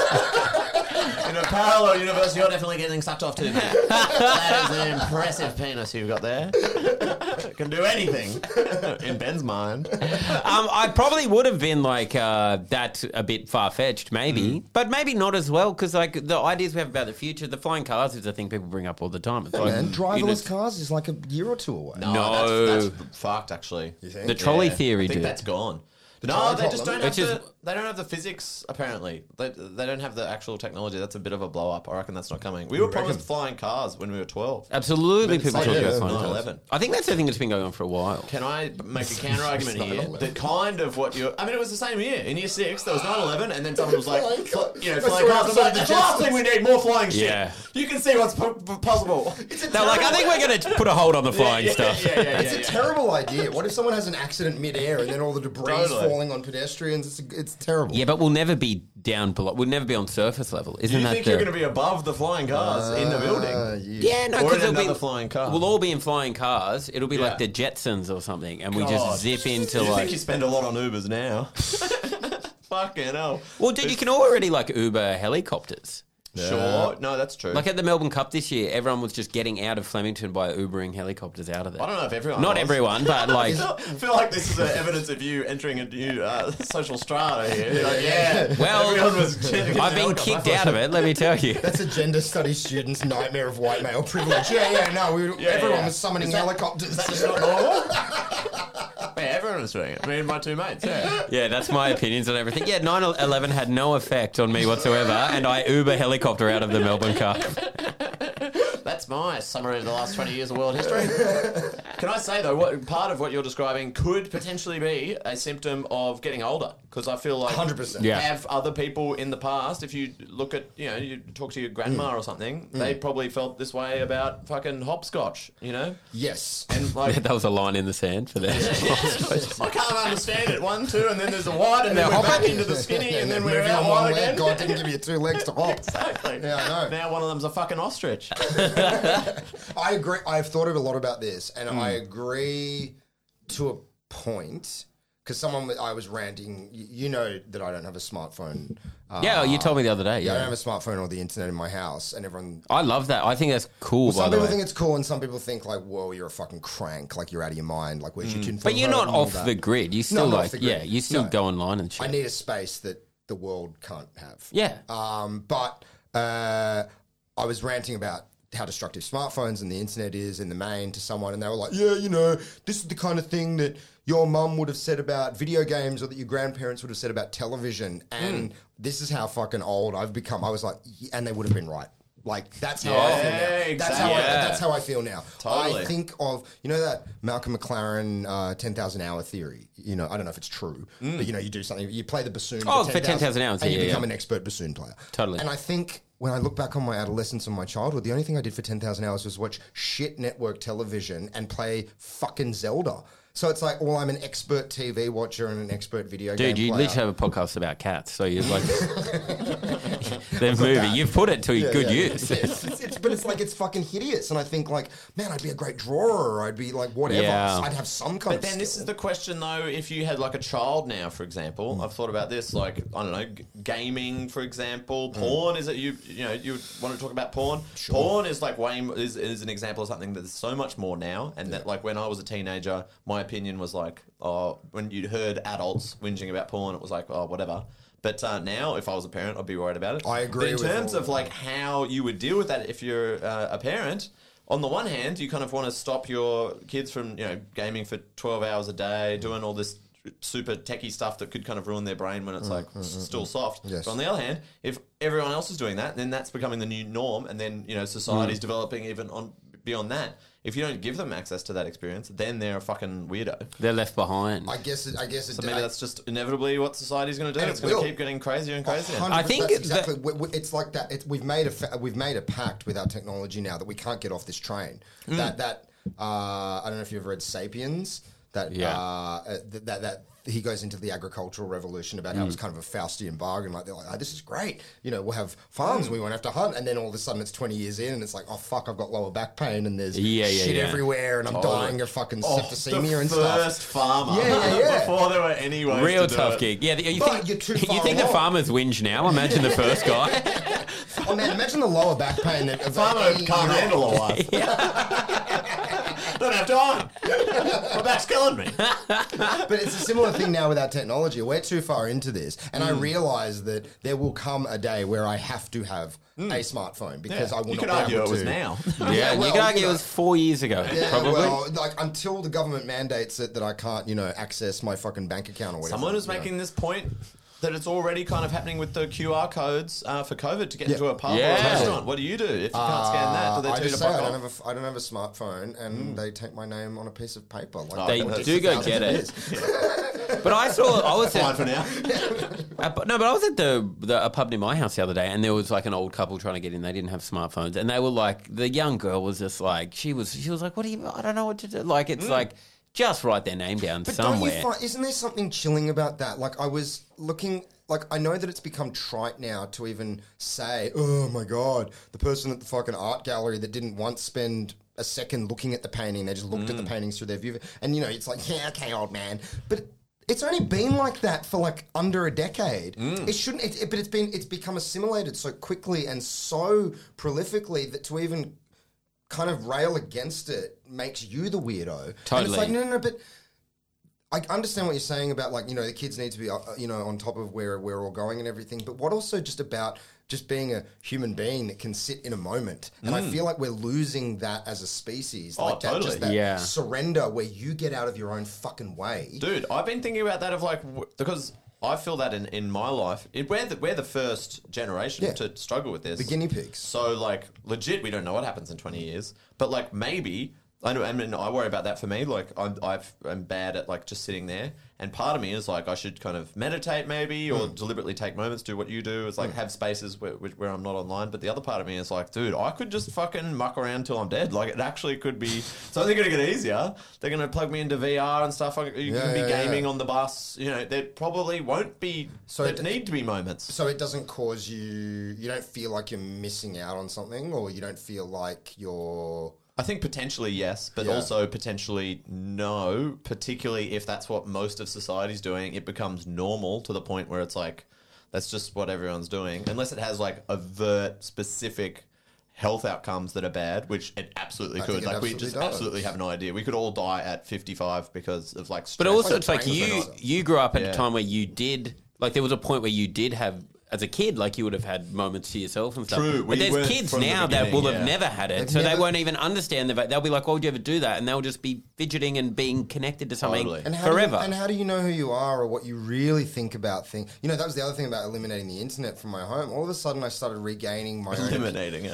In a parallel universe, you're definitely getting sucked off too, man. That is an impressive penis you've got there. It can do anything. In Ben's mind. Um, I probably would have been like uh, that a bit far fetched, maybe, but maybe not as well because like the ideas we have about the future, the flying cars is a thing people bring up all the time. It's like, man, you driverless just- cars is like a year or two away. No, No. That's, that's fucked, actually. think? The trolley Yeah, theory, I think dude. that's gone. No, trolley they just problem. don't have Which is- the, they don't have the physics, apparently. They, they don't have the actual technology. That's a bit of a blow up. I reckon that's not coming. We were promised flying cars when we were twelve. Absolutely, But people it's talk like, about yeah, flying nine cars. eleven. I think that's the thing that's been going on for a while. Can I make a counter argument It's here? nine eleven. That kind of what you're. I mean, it was the same year. In year six, there was nine eleven, and then someone was like, Flying car- you know, That's flying where cars. I I'm like, said the the last Jetsons. thing we need more flying shit. Yeah. You can see what's po- po- possible. They're like, I think we're going to put a hold on the flying yeah, stuff. Yeah, yeah, yeah, It's yeah, a yeah. terrible idea. What if someone has an accident mid-air and then all the debris Totally. falling on pedestrians. It's it's terrible. Yeah, but we'll never be down below. We'll never be on surface level. Isn't You that think the... you're going to be above the flying cars in the building? Uh, you- Yeah, no, Or in because another it'll be flying car. We'll all be in flying cars. It'll be Yeah. like the Jetsons or something, and we God. just zip into you like. think you spend a lot on Ubers now? Fucking hell. Well, dude, you can already like Uber helicopters. Sure. No, that's true. Like at the Melbourne Cup this year, everyone was just getting out of Flemington by Ubering helicopters out of there. I don't know if everyone Not was. everyone, but like. I feel like this is a evidence of you entering a new uh, social strata here. You're like, yeah. Well, everyone was getting I've been helicopter. kicked out of it, let me tell you. That's a gender studies student's nightmare of white male privilege. Yeah, yeah, no, we, Yeah, everyone yeah. was summoning Is that- helicopters. Is that just not normal? Yeah, everyone was doing it. Me and my two mates, yeah. Yeah, that's my opinions on everything. Yeah, nine eleven had no effect on me whatsoever, and I Uber helicopter out of the Melbourne Cup. That's my summary of the last twenty years of world history. Can I say, though, what part of what you're describing could potentially be a symptom of getting older? Because I feel like one hundred percent. Yeah. have other people in the past, if you look at, you know, you talk to your grandma Mm. or something, they probably felt this way about fucking hopscotch, you know? Yes. And like, That was a line in the sand for that. I can't understand it. One, two, and then there's a wide, and then we're back into the skinny, and then we're moving out on one wide leg. again. God didn't give you two legs to hop. Exactly. Yeah, I know. Now one of them's a fucking ostrich. I agree. I've thought a lot about this, and Hmm. I agree to a point. Because someone, I was ranting. y- You know that I don't have a smartphone. Uh, Yeah, you told me the other day. yeah, I Yeah, don't have a smartphone or the internet in my house, and everyone. I love that. I think that's cool. Well, by some the people way, think it's cool, and some people think like, "Whoa, you're a fucking crank! Like you're out of your mind! Like where's your tin Mm. but foil you're home not and all off that?" the grid. You still I'm not off like, the grid. yeah, you still No. go online and shit. I need a space that the world can't have. Yeah. Um, but uh, I was ranting about how destructive smartphones and the internet is in the main to someone, and they were like, yeah, you know, this is the kind of thing that your mum would have said about video games or that your grandparents would have said about television. And this is how fucking old I've become. I was like, yeah, and they would have been right. Like, that's how I feel now. Yeah, That's how I, exactly. that's how I feel now. Totally. I think of, you know, that Malcolm McLaren uh, ten thousand hour theory. You know, I don't know if it's true, but you know, you do something, you play the bassoon Oh, for ten thousand hours, and you yeah, become yeah. an expert bassoon player. Totally. And I think when I look back on my adolescence and my childhood, the only thing I did for ten thousand hours was watch shit network television and play fucking Zelda. So it's like, well, I'm an expert T V watcher and an expert video game Dude, you player. literally have a podcast about cats, so you're like the movie. You've put it to Yeah, good yeah. use. It's, it's, it's, but it's like it's fucking hideous, and I think like, man, I'd be a great drawer. I'd be like whatever. Yeah. I'd have some kind But of. then this skill. is the question, though. If you had like a child now, for example, I've thought about this. Like I don't know, g- gaming, for example, porn. Is it you? You know, you want to talk about porn? Porn is like way m- is, is an example of something that's so much more now. And that like when I was a teenager, my opinion was like, oh, when you heard adults whinging about porn, it was like, oh, whatever. But uh, now, if I was a parent, I'd be worried about it. I agree But in with terms all of of like how you would deal with that if you're uh, a parent. On the one hand, you kind of want to stop your kids from, you know, gaming for twelve hours a day, doing all this super techie stuff that could kind of ruin their brain when it's like s- still soft. Yes. But on the other hand, if everyone else is doing that, then that's becoming the new norm, and then, you know, society's developing even on beyond that. If you don't give them access to that experience, then they're a fucking weirdo. They're left behind. I guess. It, I guess. It So maybe that's just inevitably what society's going to do. And It's it going will. to keep getting crazier and crazier. one hundred percent. I think That's that- exactly. we- we- it's like that. It's, we've made a fa- we've made a pact with our technology now that we can't get off this train. Mm. That that uh, I don't know if you've read *Sapiens*. That Yeah. uh, uh, that, that that he goes into the agricultural revolution about how Mm. it was kind of a Faustian bargain. Like they're like, oh, this is great. You know, we'll have farms. We won't have to hunt. And then all of a sudden, it's twenty years in, and it's like, oh fuck, I've got lower back pain, and there's Yeah, yeah, shit yeah. everywhere, and I'm dying of fucking Oh, septicemia the and first stuff. farmer. Yeah, yeah, yeah. Before there were any ways Real to do tough it. gig. Yeah, you But think you're too you far think the along. farmers whinge now? Imagine the first guy. Oh man, imagine the lower back pain that of Farmer a- can't a- handle a wife. Don't have time. My back's killing me. But it's a similar thing now with our technology. We're too far into this, and Mm. I realise that there will come a day where I have to have a smartphone because I will You not could be argue able it was to. now. Yeah, well, you could argue you it know. was four years ago, Yeah, probably. well, like until the government mandates it that I can't, you know, access my fucking bank account or whatever. Someone is you know. making this point that it's already kind of happening with the Q R codes uh, for COVID to get Yeah. into a pub or Yeah. a restaurant. What do you do if you can't scan that? Do they Uh, I tell you just to say fuck I don't off? have a, I don't have a smartphone, and they take my name on a piece of paper. Like They I've done do for go thousands get of it. years. But I saw, I was Fine at, for now. uh, but- no, but I was at the, the a pub near my house the other day, and there was like an old couple trying to get in. They didn't have smartphones, and they were like, the young girl was just like, she was, she was like, what do you? I don't know what to do. Like, it's like. just write their name down But somewhere. don't you find, isn't there something chilling about that? Like, I was looking, like, I know that it's become trite now to even say, oh my God, the person at the fucking art gallery that didn't once spend a second looking at the painting, they just looked at the paintings through their view. And, you know, it's like, yeah, okay, old man. But it's only been like that for like under a decade. It shouldn't, it, it, but it's been, it's become assimilated so quickly and so prolifically that to even kind of rail against it makes you the weirdo. And Totally. it's like, no, no, no, but I understand what you're saying about, like, you know, the kids need to be, uh, you know, on top of where we're all going and everything. But what also just about just being a human being that can sit in a moment. And I feel like we're losing that as a species. Oh, like that, totally. just that Yeah. surrender where you get out of your own fucking way. Dude, I've been thinking about that of like w- because I feel that in, in my life, it, we're the we're the first generation Yeah. to struggle with this. The guinea pigs. So like legit, we don't know what happens in twenty years, but like maybe I know. I mean, I worry about that for me. Like I'm I've, I'm bad at like just sitting there, and part of me is like I should kind of meditate maybe or deliberately take moments, do what you do, is like have spaces where where I'm not online. But the other part of me is like, dude, I could just fucking muck around till I'm dead. Like it actually could be. So they're gonna get easier. They're gonna plug me into V R and stuff. Like, you Yeah, can be yeah, gaming yeah. on the bus. You know, there probably won't be. So there it- need to be moments. So it doesn't cause you, you don't feel like you're missing out on something, or you don't feel like you're... I think potentially yes, but Yeah. also potentially no, particularly if that's what most of society's doing. It becomes normal to the point where it's like, that's just what everyone's doing. Unless it has like overt, specific health outcomes that are bad, which it absolutely I could. think it Like we absolutely just does. absolutely have no idea. We could all die at fifty-five because of like But stress. also, like it's like brain you cancer. you grew up at Yeah. a time where you did, like, there was a point where you did have, as a kid, like, you would have had moments to yourself and stuff. True, we But there's weren't kids from the now that beginning, will have yeah. never had it, They've so they never- won't even understand the va- They'll be like, why would you ever do that? And they'll just be fidgeting and being connected to something Totally. And how forever. Do you, and how do you know who you are or what you really think about things? You know, that was the other thing about eliminating the internet from my home. All of a sudden, I started regaining my own... eliminating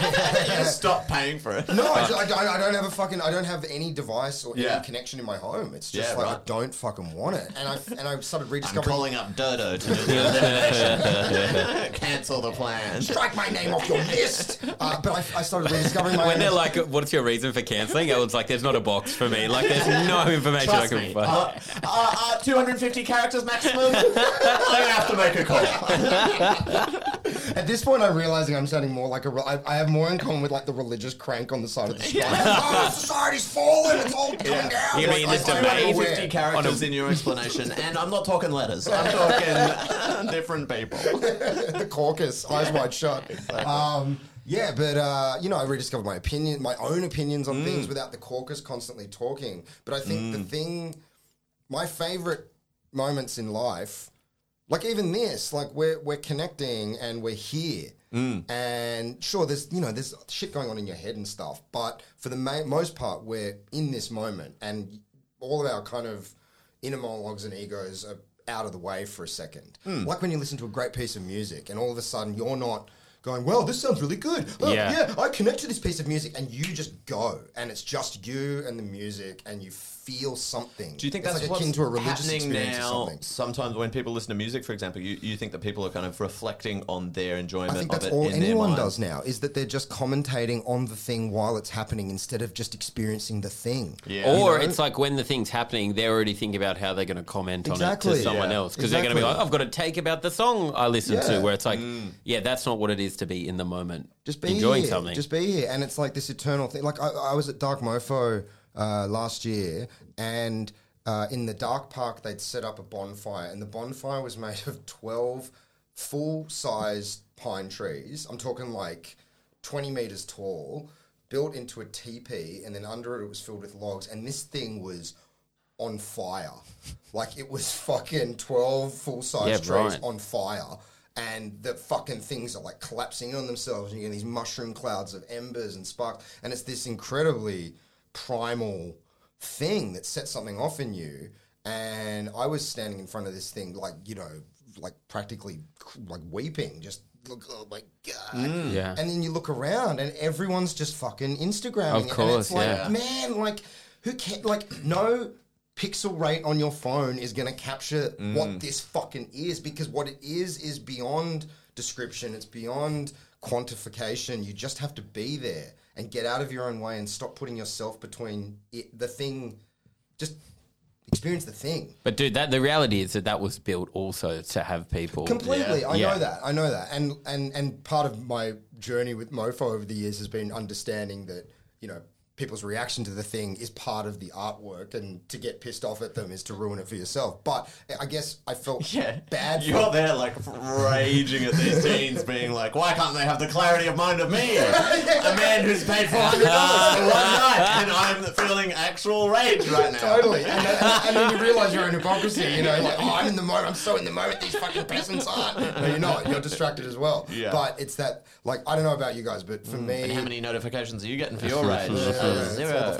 it. Stop paying for it. No, I, I, don't- I don't have a fucking. I don't have any device or Yeah. any connection in my home. It's just Yeah, like right. I don't fucking want it, and I and I started I'm rediscovering. calling up Dodo to do the elimination. Cancel the plan. Strike my name off your list. Uh, but I, I started rediscovering my. When own- they're like, what's your reason for cancelling? It was like, there's not a box for me. Like, there's no information Trust I can me. find. Uh, uh, uh, two hundred fifty characters maximum. I'm gonna have to make a call. At this point, I'm realizing I'm sounding more like a. re- I, I have more in common with like the religious crank on the side of the street. Oh, society's falling. It's all coming down. You mean Like, this I'm debate? aware. fifty characters in your explanation, and I'm not talking letters. I'm talking different people. The caucus, eyes wide shut. Um, yeah, but uh, you know, I rediscovered my opinion, my own opinions on things without the caucus constantly talking. But I think the thing, my favorite moments in life, like even this, like we're we're connecting and we're here. And sure, there's you know there's shit going on in your head and stuff, but for the ma- most part, we're in this moment, and all of our kind of inner monologues and egos are out of the way for a second. Like when you listen to a great piece of music, and all of a sudden you're not going, well, this sounds really good. Oh, Yeah. yeah, I connect to this piece of music, and you just go, and it's just you and the music, and you feel something. Do you think it's that's like what's akin to a religious happening experience or now? something? Sometimes when people listen to music, for example, you, you think that people are kind of reflecting on their enjoyment I think of that's it all in their anyone mind. does now, is that they're just commentating on the thing while it's happening instead of just experiencing the thing. Yeah. Or You know? it's like when the thing's happening, they're already thinking about how they're going to comment on it Exactly. to someone Yeah. else. Because they're going to be Exactly. like, I've got to take about the song I listened Yeah. to, where it's like, yeah, that's not what it is to be in the moment. Just be enjoying here. something. Just be here. And it's like this eternal thing. Like I, I was at Dark Mofo uh, last year, and uh, in the Dark Park, they'd set up a bonfire, and the bonfire was made of twelve full-sized pine trees. I'm talking like twenty meters tall, built into a teepee, and then under it, it was filled with logs. And this thing was on fire. Like it was fucking twelve full-size Yeah, trees right. on fire. And the fucking things are like collapsing in on themselves, and you get these mushroom clouds of embers and sparks, and it's this incredibly primal thing that sets something off in you. And I was standing in front of this thing, like, you know, like practically like weeping, just look, oh my God. Yeah. And then you look around, and everyone's just fucking Instagramming. Of it, course, and it's like, yeah. man, like, who can like, no pixel rate on your phone is going to capture what this fucking is, because what it is is beyond description. It's beyond quantification. You just have to be there and get out of your own way and stop putting yourself between it, the thing just experience the thing. But dude, that the reality is that that was built also to have people Completely, Yeah. I Yeah. know that. I know that, and and and part of my journey with Mofo over the years has been understanding that you know people's reaction to the thing is part of the artwork, and to get pissed off at them is to ruin it for yourself. But I guess I felt Yeah, bad. You're for there like raging at these teens, being like, "Why can't they have the clarity of mind of me, a man who's paid four hundred dollars for one night, and I'm feeling actual rage right now." Totally, and, then- and, and then you realise you're in hypocrisy. You know, like, oh, I'm in the moment. I'm so in the moment. These fucking peasants aren't. No, you're not. You're distracted as well. Yeah. But it's that, like, I don't know about you guys, but for me, And how many notifications are you getting for your rage? yeah, Zero.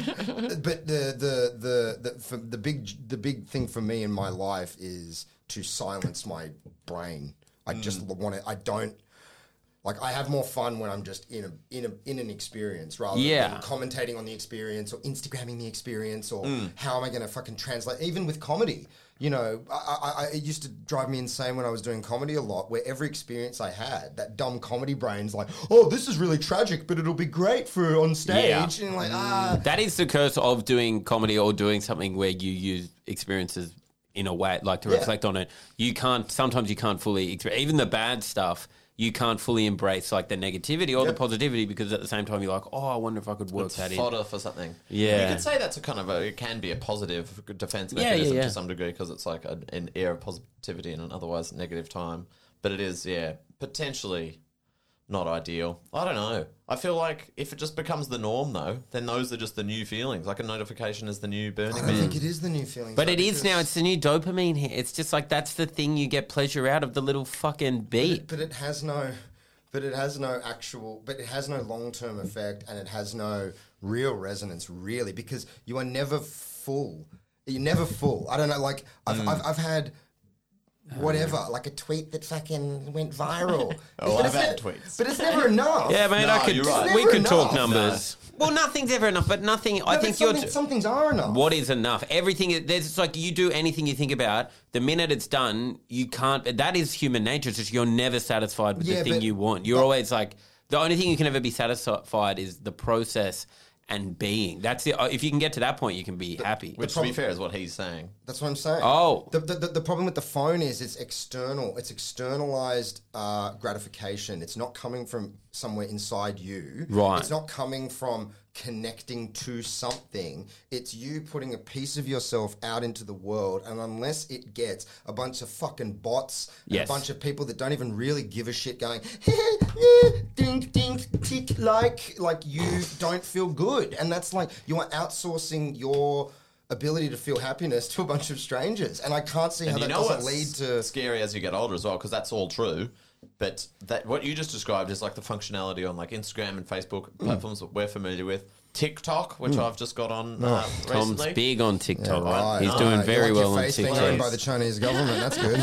but the the the the, for the big the big thing for me in my life is to silence my brain. I just want to. I don't. Like, I have more fun when I'm just in a in a in an experience rather Yeah. than commentating on the experience or Instagramming the experience or how am I going to fucking translate. Even with comedy, you know, I, I, I, it used to drive me insane when I was doing comedy a lot, where every experience I had, that dumb comedy brain's like, oh, this is really tragic, but it'll be great for on stage. Yeah. And you're like, ah. That is the curse of doing comedy or doing something where you use experiences in a way, like to Yeah. reflect on it. You can't, sometimes you can't fully experience, even the bad stuff, you can't fully embrace like the negativity or Yep. the positivity, because at the same time you're like, oh, I wonder if I could work It's that in. fodder for something. Yeah. You could say that's a kind of a, it can be a positive defense Yeah, yeah, mechanism yeah. to some degree, because it's like a, an air of positivity in an otherwise negative time. But it is, yeah, potentially not ideal. I don't know. I feel like if it just becomes the norm, though, then those are just the new feelings. Like a notification is the new Burning I Man. think it is the new feeling. But though, it is because- now, it's the new dopamine hit. It's just like, that's the thing you get pleasure out of, the little fucking beat. But it has no, but it has no actual, but it has no long term effect, and it has no real resonance, really, because you are never full. You're never full. I don't know. Like I've Mm. I've, I've had. Whatever, like a tweet that fucking went viral. Oh, But I've it's had ne- tweets. But it's never enough. Yeah, mate, No, I could, you're right. we Never could talk enough. numbers. Well, nothing's ever enough, but nothing, I No, think but you're... something, some things are enough. What is enough? Everything, is- there's it's like you do anything you think about, the minute it's done, you can't, that is human nature. It's just you're never satisfied with Yeah, the thing but- you want. You're but- always like, the only thing you can ever be satisfied is the process and being. That's the, if you can get to that point, you can be happy. Which, to be fair, is what he's saying. That's what I'm saying. Oh. The, the, the, the problem with the phone is it's external. It's externalized uh, gratification. It's not coming from somewhere inside you. Right. It's not coming from connecting to something. It's you putting a piece of yourself out into the world, and unless it gets a bunch of fucking bots and Yes. a bunch of people that don't even really give a shit going, yeah, ding, ding, tick, like, like you don't feel good. And that's like, you are outsourcing your ability to feel happiness to a bunch of strangers. And I can't see how And you that know doesn't what's lead to... scary as you get older as well, because that's all true. But that what you just described is like the functionality on like Instagram and Facebook Mm. platforms that we're familiar with. TikTok, which I've just got on uh, Tom's recently. big on TikTok. Right, He's right. doing You very like your well on face being TikTok. owned by the Chinese government. That's good.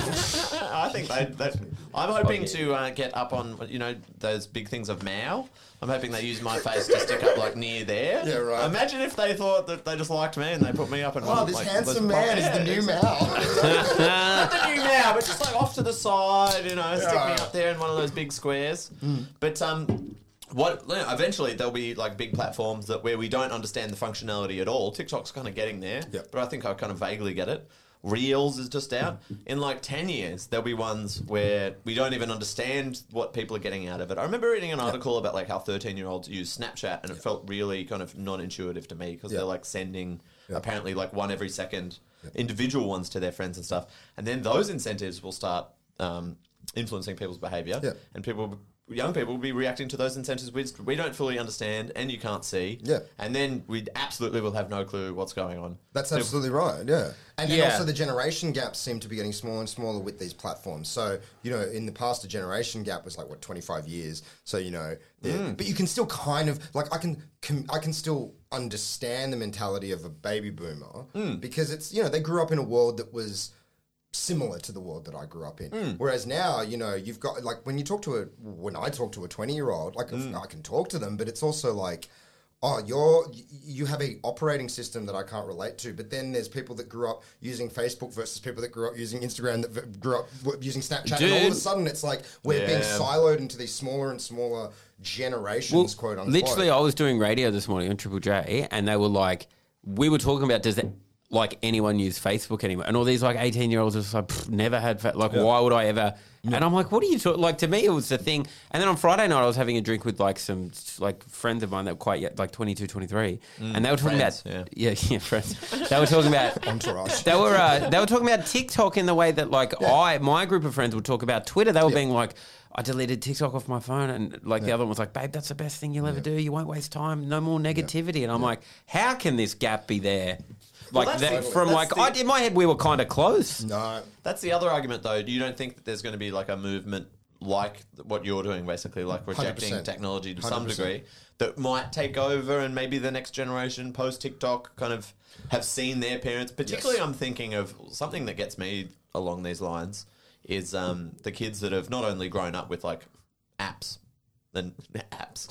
I think they, they, I'm hoping to uh, get up on, you know, those big things of Mao. I'm hoping they use my face to stick up like near there. Yeah, right. Imagine if they thought that they just liked me and they put me up and Oh, this like, handsome those- man is Yeah, the new exactly. Mao. Not the new Mao, but just like off to the side, you know, stick me Yeah. up there in one of those big squares. But um, what you know, eventually there'll be like big platforms that where we don't understand the functionality at all. TikTok's kind of getting there, Yep. but I think I kind of vaguely get it. Reels is just out. In like ten years, there'll be ones where we don't even understand what people are getting out of it. I remember reading an article about like how thirteen-year-olds use Snapchat, and it felt really kind of non-intuitive to me because Yeah. they're like sending Yeah. apparently like one every second individual ones to their friends and stuff. And then those incentives will start um, influencing people's behavior. Yeah. And people, young people will be reacting to those incentives which we don't fully understand and you can't see. Yeah. And then we absolutely will have no clue what's going on. That's So- absolutely right, yeah. And, and Yeah. also the generation gaps seem to be getting smaller and smaller with these platforms. So, you know, in the past, the generation gap was like, what, twenty-five years? So, you know, the- but you can still kind of, like, I can com- I can still understand the mentality of a baby boomer because it's, you know, they grew up in a world that was similar to the world that I grew up in. Whereas now, you know, you've got, like, when you talk to a, when I talk to a twenty-year-old, like, I can talk to them, but it's also like, oh, you're, you have a operating system that I can't relate to, but then there's people that grew up using Facebook versus people that grew up using Instagram, that v- grew up w- using Snapchat, and all of a Dude. sudden it's like we're being Yeah. siloed into these smaller and smaller generations, quote unquote. Literally, I was doing radio this morning on Triple J, and they were like, we were talking about does that. Like anyone use Facebook anymore, and all these like eighteen year olds are just like pff, never had fa- like yeah. why would I ever? Yeah. And I'm like, what are you talking? Like to me, it was the thing. And then on Friday night, I was having a drink with like some like friends of mine that were quite yet, like twenty-two, twenty-three, mm, and they were talking friends, about yeah. yeah, yeah, friends. They were talking about entourage. They were uh, they were talking about TikTok in the way that like yeah. I my group of friends would talk about Twitter. They were yeah. being like. I deleted TikTok off my phone, and like yeah. the other one was like, babe, that's the best thing you'll ever yeah. do. You won't waste time. No more negativity. Yeah. And I'm yeah. like, how can this gap be there? Like well, that, from like, the, I, in my head, we were kind of close. No. That's the other argument, though. You don't think that there's going to be like a movement like what you're doing, basically, like rejecting one hundred percent technology to one hundred percent some degree, that might take over, and maybe the next generation post TikTok kind of have seen their parents. Particularly, yes. I'm thinking of something that gets me along these lines is um, the kids that have not only grown up with like apps. Then apps,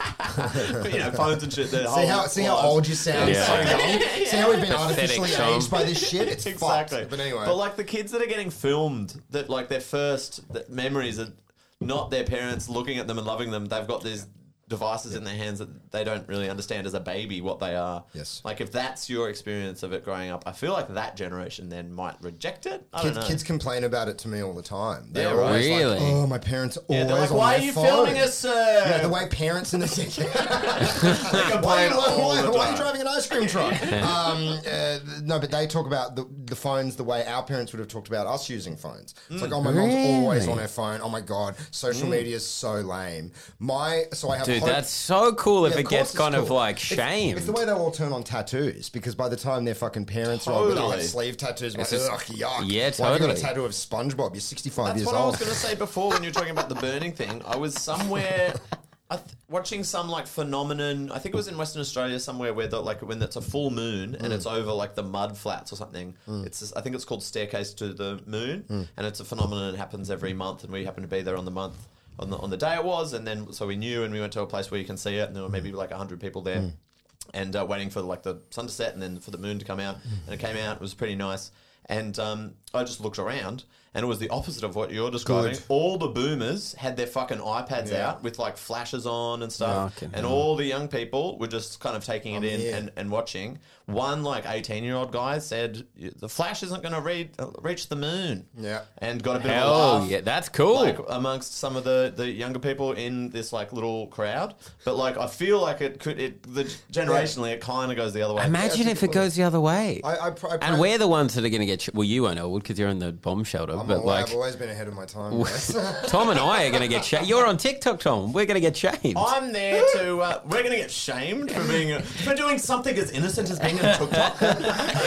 but, you know, phones and shit. That see how see how old you sound. Yeah. So young. Yeah. See how we've been artificially Pathetic, aged by this shit. It's exactly. fucked. But anyway, but like the kids that are getting filmed, that like their first that memories are not their parents looking at them and loving them. They've got these devices in their hands that they don't really understand as a baby what they are. Yes. Like if that's your experience of it growing up, I feel like that generation then might reject it. I kids, don't know. Kids complain about it to me all the time. They're yeah, always really? like, oh, my parents are yeah, always like, on why their are you phone. filming us, sir? Yeah, the way parents in the city. They why, complain why, all why, the why are you time. driving an ice cream truck? um, uh, no, but they talk about the, the phones the way our parents would have talked about us using phones. It's mm. like, oh, my really? mom's always on her phone. Oh my god, social mm. media is so lame. My so I have dude, hope- that's so cool. If Yeah, it gets kind cool. of like shame. It's, it's the way they'll all turn on tattoos because by the time their fucking parents totally. are on with like sleeve tattoos, like, just, ugh, yuck. Yeah, Why have you totally. got a tattoo of SpongeBob? You're sixty-five That's years what old. I was going to say before when you were talking about the burning thing. I was somewhere I th- watching some like phenomenon. I think it was in Western Australia somewhere where the, like when it's a full moon and mm. it's over like the mud flats or something. Mm. It's just, I think it's called Staircase to the Moon, mm. and it's a phenomenon that happens every month, and we happen to be there on the month. On the on the day it was, and then so we knew, and we went to a place where you can see it, and there were maybe like a hundred people there, mm. and uh, waiting for like the sun to set, and then for the moon to come out, mm. and it came out. It was pretty nice, and um, I just looked around, and it was the opposite of what you're describing. Good. All the boomers had their fucking iPads Yeah. out with like flashes on and stuff, Fucking and hell. all the young people were just kind of taking it I'm in here. and, and watching. One like eighteen year old guy said the flash isn't going to read uh, reach the moon, Yeah. and got a bit of a Hell laugh. yeah, that's cool. Like amongst some of the, the younger people in this like little crowd, but like I feel like it could it the generationally it kind of goes the other way. Imagine Yeah, if it goes the other way. I, I, pr- I and we're the ones that are going to get. Sh- well, you won't, Elwood, because you're in the bomb shelter. I'm but always, like, I've always been ahead of my time. guys. Tom and I are going to get shamed. You're on TikTok, Tom. We're going to get shamed. I'm there to. Uh, we're going to get shamed for being a, for doing something as innocent as being a TikTok.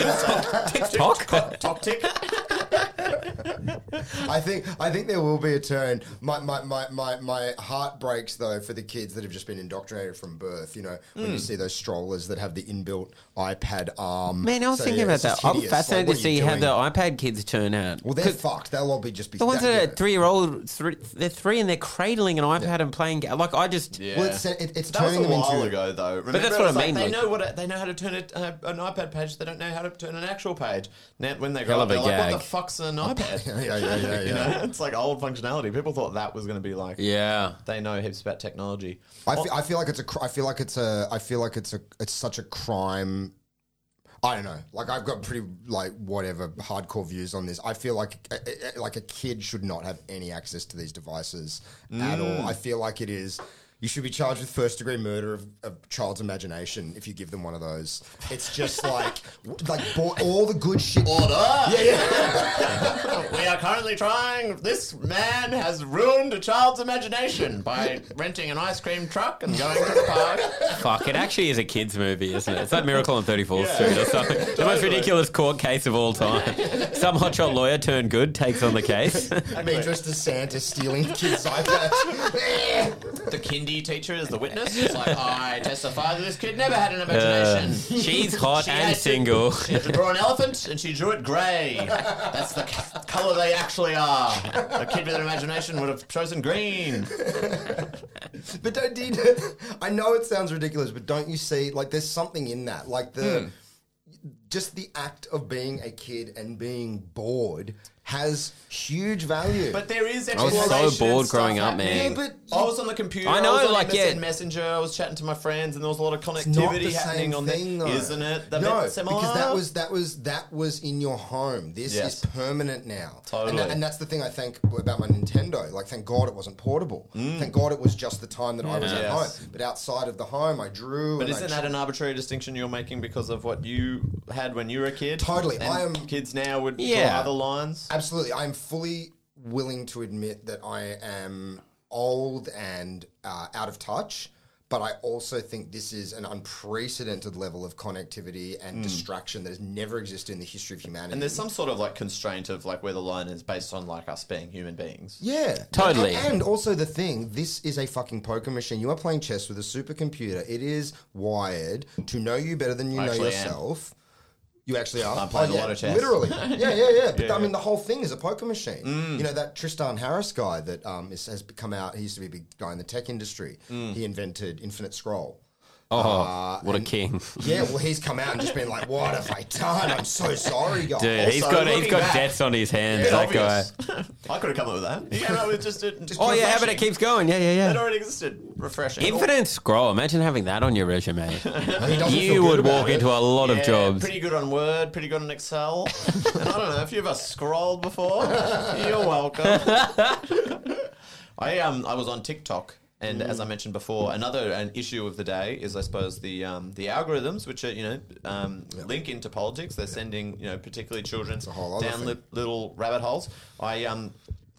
TikTok. Tok tick. I think I think there will be a turn. My, my, my, my, my heart breaks though for the kids that have just been indoctrinated from birth. You know, when Mm. you see those strollers that have the inbuilt iPad arm. Man, I was So, thinking yeah, about it's that. just I'm hideous. fascinated Like, to what are you see how doing? the iPad kids turn out. Well, they're 'Cause fucked. They'll all be just be the ones that, that you are know. three year old, three, they're three and they're cradling an iPad Yeah. and playing. ga- Like I just. Yeah. Well, it's it, it's That was a turning them while into. ago, though. Remember, that's it what was I like, mean, They like- know what it, they know how to turn it uh, an iPad page. They don't know how to turn an actual page. Now, when they Hell grow up, of a they're like, "What gag. the fuck's an iPad?" Yeah, yeah, yeah, yeah. You know, it's like old functionality. People thought that was going to be like, Yeah. they know heaps about technology. I feel, I feel like it's a. cr- I feel like it's a. I feel like it's a. It's such a crime. I don't know. Like I've got pretty like whatever hardcore views on this. I feel like uh, uh, like a kid should not have any access to these devices at all. I feel like it is. You should be charged with first degree murder of a child's imagination if you give them one of those. It's just like like bo- all the good shit. Order! Yeah, yeah. We are currently trying. This man has ruined a child's imagination by renting an ice cream truck and going to the park. Fuck, it actually is a kid's movie, isn't it? It's like Miracle on thirty-fourth Yeah. Street or something. The most Totally. ridiculous court case of all time. Some hotshot lawyer turned good takes on the case. Me dressed as Santa stealing kids' iPads. The kindy teacher is the witness. It's like, I testify that this kid never had an imagination. Uh, she's hot She and had to- single. She had to draw an elephant, and she drew it grey. That's the c- colour they actually are. A kid with an imagination would have chosen green. But don't do you, I know it sounds ridiculous, but don't you see like there's something in that? Like the just the act of being a kid and being bored has huge value. But there is I was exploration. so bored stuff growing up, happening. man. Yeah, but I was on the computer. I know, I was on like, M S N yeah. Messenger. I was chatting to my friends, and there was a lot of It's not connectivity the happening same on thing, there, though. isn't it? The No, bit similar? because that was that was that was in your home. This Yes. is permanent now. Totally. And, that, and that's the thing I think about my Nintendo. Like, thank God it wasn't portable. Thank God it was just the time that I was at Mm. Yes. home. But outside of the home, I drew. But and isn't I that an arbitrary distinction you're making because of what you had when you were a kid? Totally. And I am- kids now would Yeah. draw other lines. Absolutely. I'm fully willing to admit that I am old and uh, out of touch, but I also think this is an unprecedented level of connectivity and distraction that has never existed in the history of humanity. Mm. And there's some sort of like constraint of like where the line is based on like us being human beings. Yeah. Totally. And, and also the thing, this is a fucking poker machine. You are playing chess with a supercomputer. It is wired to know you better than you I know actually am. yourself. You actually are? I'm playing a yeah, lot of chess. Literally. Yeah, yeah, yeah. But Yeah, I mean, yeah. the whole thing is a poker machine. Mm. You know, that Tristan Harris guy that um, is, has come out, he used to be a big guy in the tech industry. Mm. He invented Infinite Scroll. Oh, Uh, what a and- king. Yeah, well, he's come out and just been like, what have I done? I'm so sorry, guys. Dude, he's Also, got he's looking got back, debts on his hands, Bit that guy. obvious. I could have come up with that. He came out with just a. Just Oh, yeah, how about it keeps going? Yeah, yeah, It yeah. already existed. Refreshing. Infinite Scroll. Imagine having that on your resume. He doesn't You feel would good about walk it. into a lot of Yeah, jobs. Pretty good on Word, pretty good on Excel. And I don't know if you've ever scrolled before. You're welcome. I um I was on TikTok, and as I mentioned before, another an issue of the day is I suppose the um the algorithms which are you know um link into politics. They're sending you know particularly children a whole other down thing. li- little rabbit holes. I um.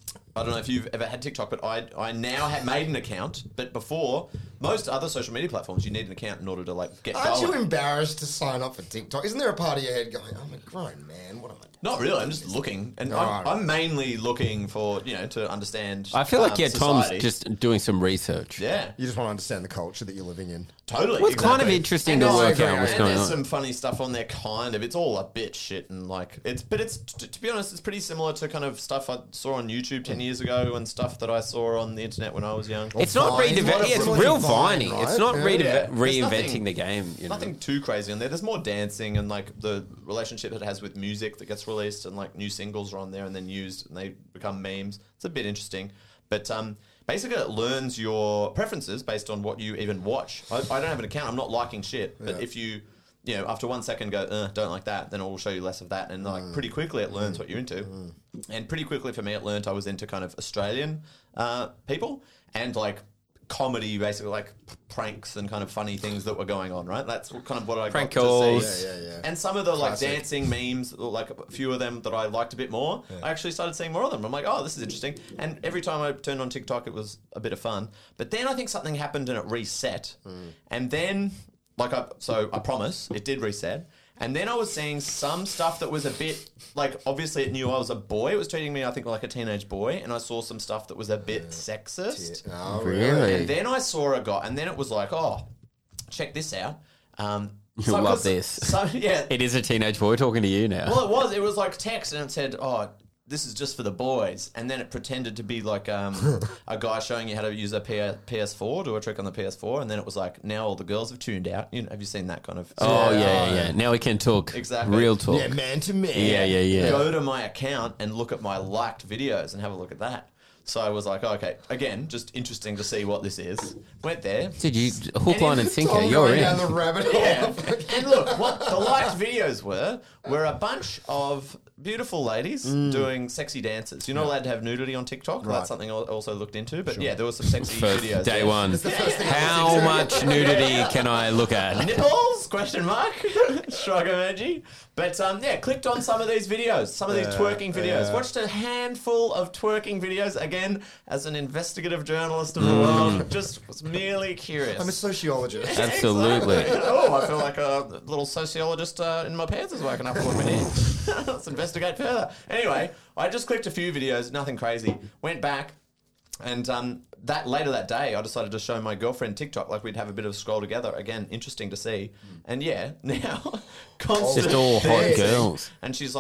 I don't know if you've ever had TikTok, but I I now have made an account. But before, most other social media platforms, you need an account in order to like get Aren't going. you embarrassed to sign up for TikTok? Isn't there a part of your head going, I'm a grown man, what am I doing? Not really. I'm just looking, and I'm, Alright. I'm mainly looking for you know to understand. I feel like, um, yeah, Tom's society. just doing some research. yeah, You just want to understand the culture that you're living in. totally. Well, it's kind of exactly. interesting And to there's- work out what's and going there's on. some funny stuff on there, kind of. It's all a bit shit and like it's, but it's t- to be honest, it's pretty similar to kind of stuff I saw on YouTube ten years ago and stuff that I saw on the internet when I was young. It's not Vine. redeve- What a yeah, it's bloody real Vine, viney. right? It's not Yeah. redeve- Yeah. There's reinventing nothing- the game. You know? Nothing too crazy on there. There's more dancing and like the relationship it has with music that gets released and like new singles are on there and then used and they become memes. It's a bit interesting, but um, basically it learns your preferences based on what you even watch. I, I don't have an account. I'm not liking shit, but Yeah. if you you know after one second go uh, don't like that, then it will show you less of that, and like pretty quickly it learns what you're into, and pretty quickly for me it learned I was into kind of Australian uh, people and like comedy, basically like p- pranks and kind of funny things that were going on, right? That's what- kind of what I Prank got to calls. see. Yeah, yeah, yeah. And some of the like Classic. dancing memes, like a few of them that I liked a bit more, I actually started seeing more of them. I'm like, oh, this is interesting. And every time I turned on TikTok, it was a bit of fun. But then I think something happened and it reset. And then, like, I so I promise it did reset. And then I was seeing some stuff that was a bit like obviously it knew I was a boy. It was treating me, I think, like a teenage boy. And I saw some stuff that was a bit sexist. Oh, Really? And then I saw a guy, and then it was like, oh, check this out. Um, You'll love 'cause- this. So, yeah. It is a teenage boy talking to you now. Well, it was. It was like text, and it said, oh, this is just for the boys. And then it pretended to be like um, a guy showing you how to use a P S four, do a trick on the P S four. And then it was like, now all the girls have tuned out. You know, have you seen that kind of... oh, yeah, yeah, yeah. Now we can talk Exactly. real talk. Yeah, man to man. Yeah, yeah, yeah. Go to my account and look at my liked videos and have a look at that. So I was like, okay, again, just interesting to see what this is. Went there. Dude, you hook, line, and sinker. Tom You're going in. down the rabbit hole. Yeah. And look, what the liked videos were, were a bunch of beautiful ladies doing sexy dances. You're not allowed to have nudity on TikTok. Right. That's something I also looked into. But yeah, there was some sexy First videos. day yeah. one. It's the first thing I How was much nudity can I look at? Nipples? Question mark. Shrug emoji. But um, yeah, clicked on some of these videos, some of these twerking videos. yeah. Watched a handful of twerking videos. Again, as an investigative journalist of the world, just was merely curious. I'm a sociologist. Absolutely. Oh, I feel like a little sociologist uh, in my pants is waking up with me. Let's investigate further. Anyway, I just clicked a few videos, nothing crazy. Went back, and um, that later that day, I decided to show my girlfriend TikTok. Like we'd have a bit of a scroll together. Again, interesting to see. And yeah, now constant Just all hot dancing. girls. And she's like,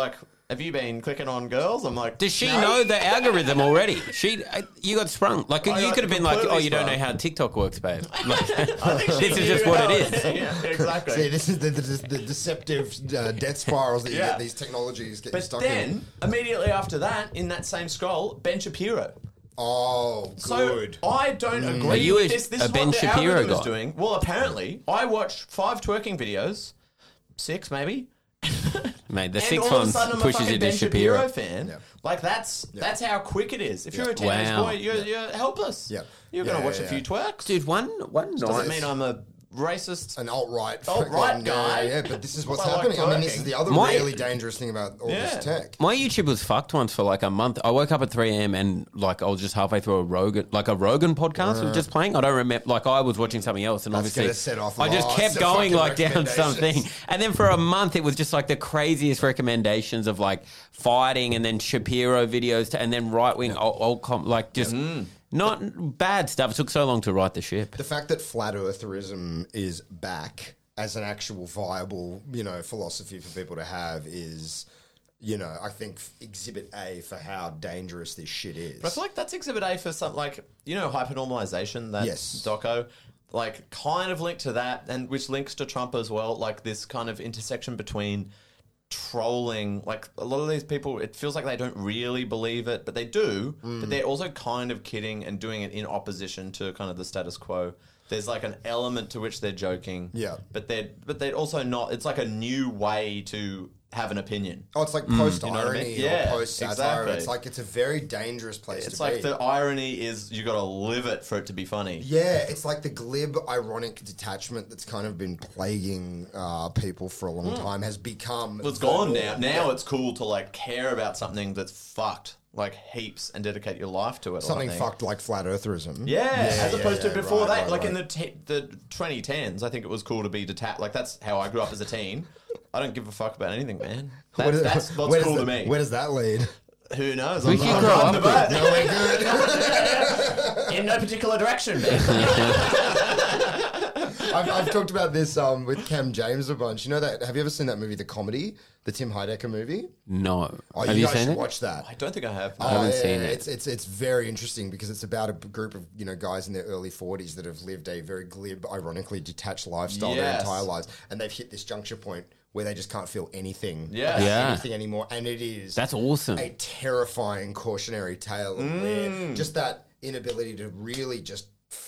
have you been clicking on girls? I'm like, Does she no. know the algorithm already? She, uh, you got sprung. Like I you got could have been like, completely "Oh, you don't sprung. know how TikTok works, babe." Like, I think she this is knew just what how- it is. Yeah, exactly. See, this is the, the, the deceptive uh, death spirals that you Yeah. get these technologies get you But stuck then, in. immediately after that, in that same scroll, Ben Shapiro. Oh, So good. I don't agree Are you with a- this. This a is Ben what the Shapiro algorithm is guy? doing. Well, apparently, I watched five twerking videos, six maybe. Mate, the And sixth all of one a sudden I'm a pushes fucking you to Ben Shapiro. Shapiro fan. Yeah. Like that's that's how quick it is. If you're a Yeah. teenage Wow. boy, you're, you're helpless. Yeah. You're gonna Yeah, watch yeah, a few yeah. twerks. Dude, one one night. Doesn't mean I'm a racist. An alt-right Alt-right fucking- guy. Yeah, yeah, but this is what's I like happening. I mean, this twerking. is the other My- really dangerous thing about all Yeah. this tech. My YouTube was fucked once for like a month. I woke up at three a.m. and like I was just halfway through a Rogan, like a Rogan podcast was just playing. I don't remember, like I was watching something else, and That's obviously gonna set off I just lots kept of going fucking like down something, recommendations. and then for a month it was just like the craziest recommendations of like fighting, and then Shapiro videos, to, and then right wing old, old com, like just not bad stuff. It took so long to write the ship. The fact that flat eartherism is back as an actual viable, you know, philosophy for people to have is, you know, I think exhibit A for how dangerous this shit is. But I feel like that's exhibit A for something like, you know, hypernormalization, that Yes. doco, like kind of linked to that, and which links to Trump as well, like this kind of intersection between trolling, like a lot of these people, it feels like they don't really believe it, but they do, Mm. but they're also kind of kidding and doing it in opposition to kind of the status quo. There's like an element to which they're joking. Yeah. But they're but they're also not, it's like a new way to have an opinion. Oh, it's like post You know what I mean? irony Yeah, or post satire. exactly. It's like it's a very dangerous place It's to like be. the irony is you got to live it for it to be funny. Yeah, it's like the glib, ironic detachment that's kind of been plaguing uh, people for a long time has become. Well, it's the gone norm. now. Now it's cool to like care about something that's fucked, like heaps, and dedicate your life to it. or Something something. fucked like flat eartherism. Yeah, as yeah, opposed yeah, to before right, that, right, like in right. the te- the twenty tens, I think it was cool to be detached. Like that's how I grew up as a teen. I don't give a fuck about anything, man. That, Where does- that's what's where does cool to that- me. Where does that lead? Who knows? We I'm, should I'm grow on up the boat. Nowhere good. In no particular direction, man. I've, I've talked about this um, with Cam James a bunch. You know that? Have you ever seen that movie, The Comedy, the Tim Heidecker movie? No, Oh, have you, you guys seen should it? watch that. I don't think I have. Oh, haven't yeah, seen it. It's it's it's very interesting because it's about a b- group of you know guys in their early forties that have lived a very glib, ironically detached lifestyle their Yes. entire lives, and they've hit this juncture point where they just can't feel anything, Yeah. about Yeah. anything anymore, and it is That's awesome. a terrifying cautionary tale of Mm. where just that inability to really just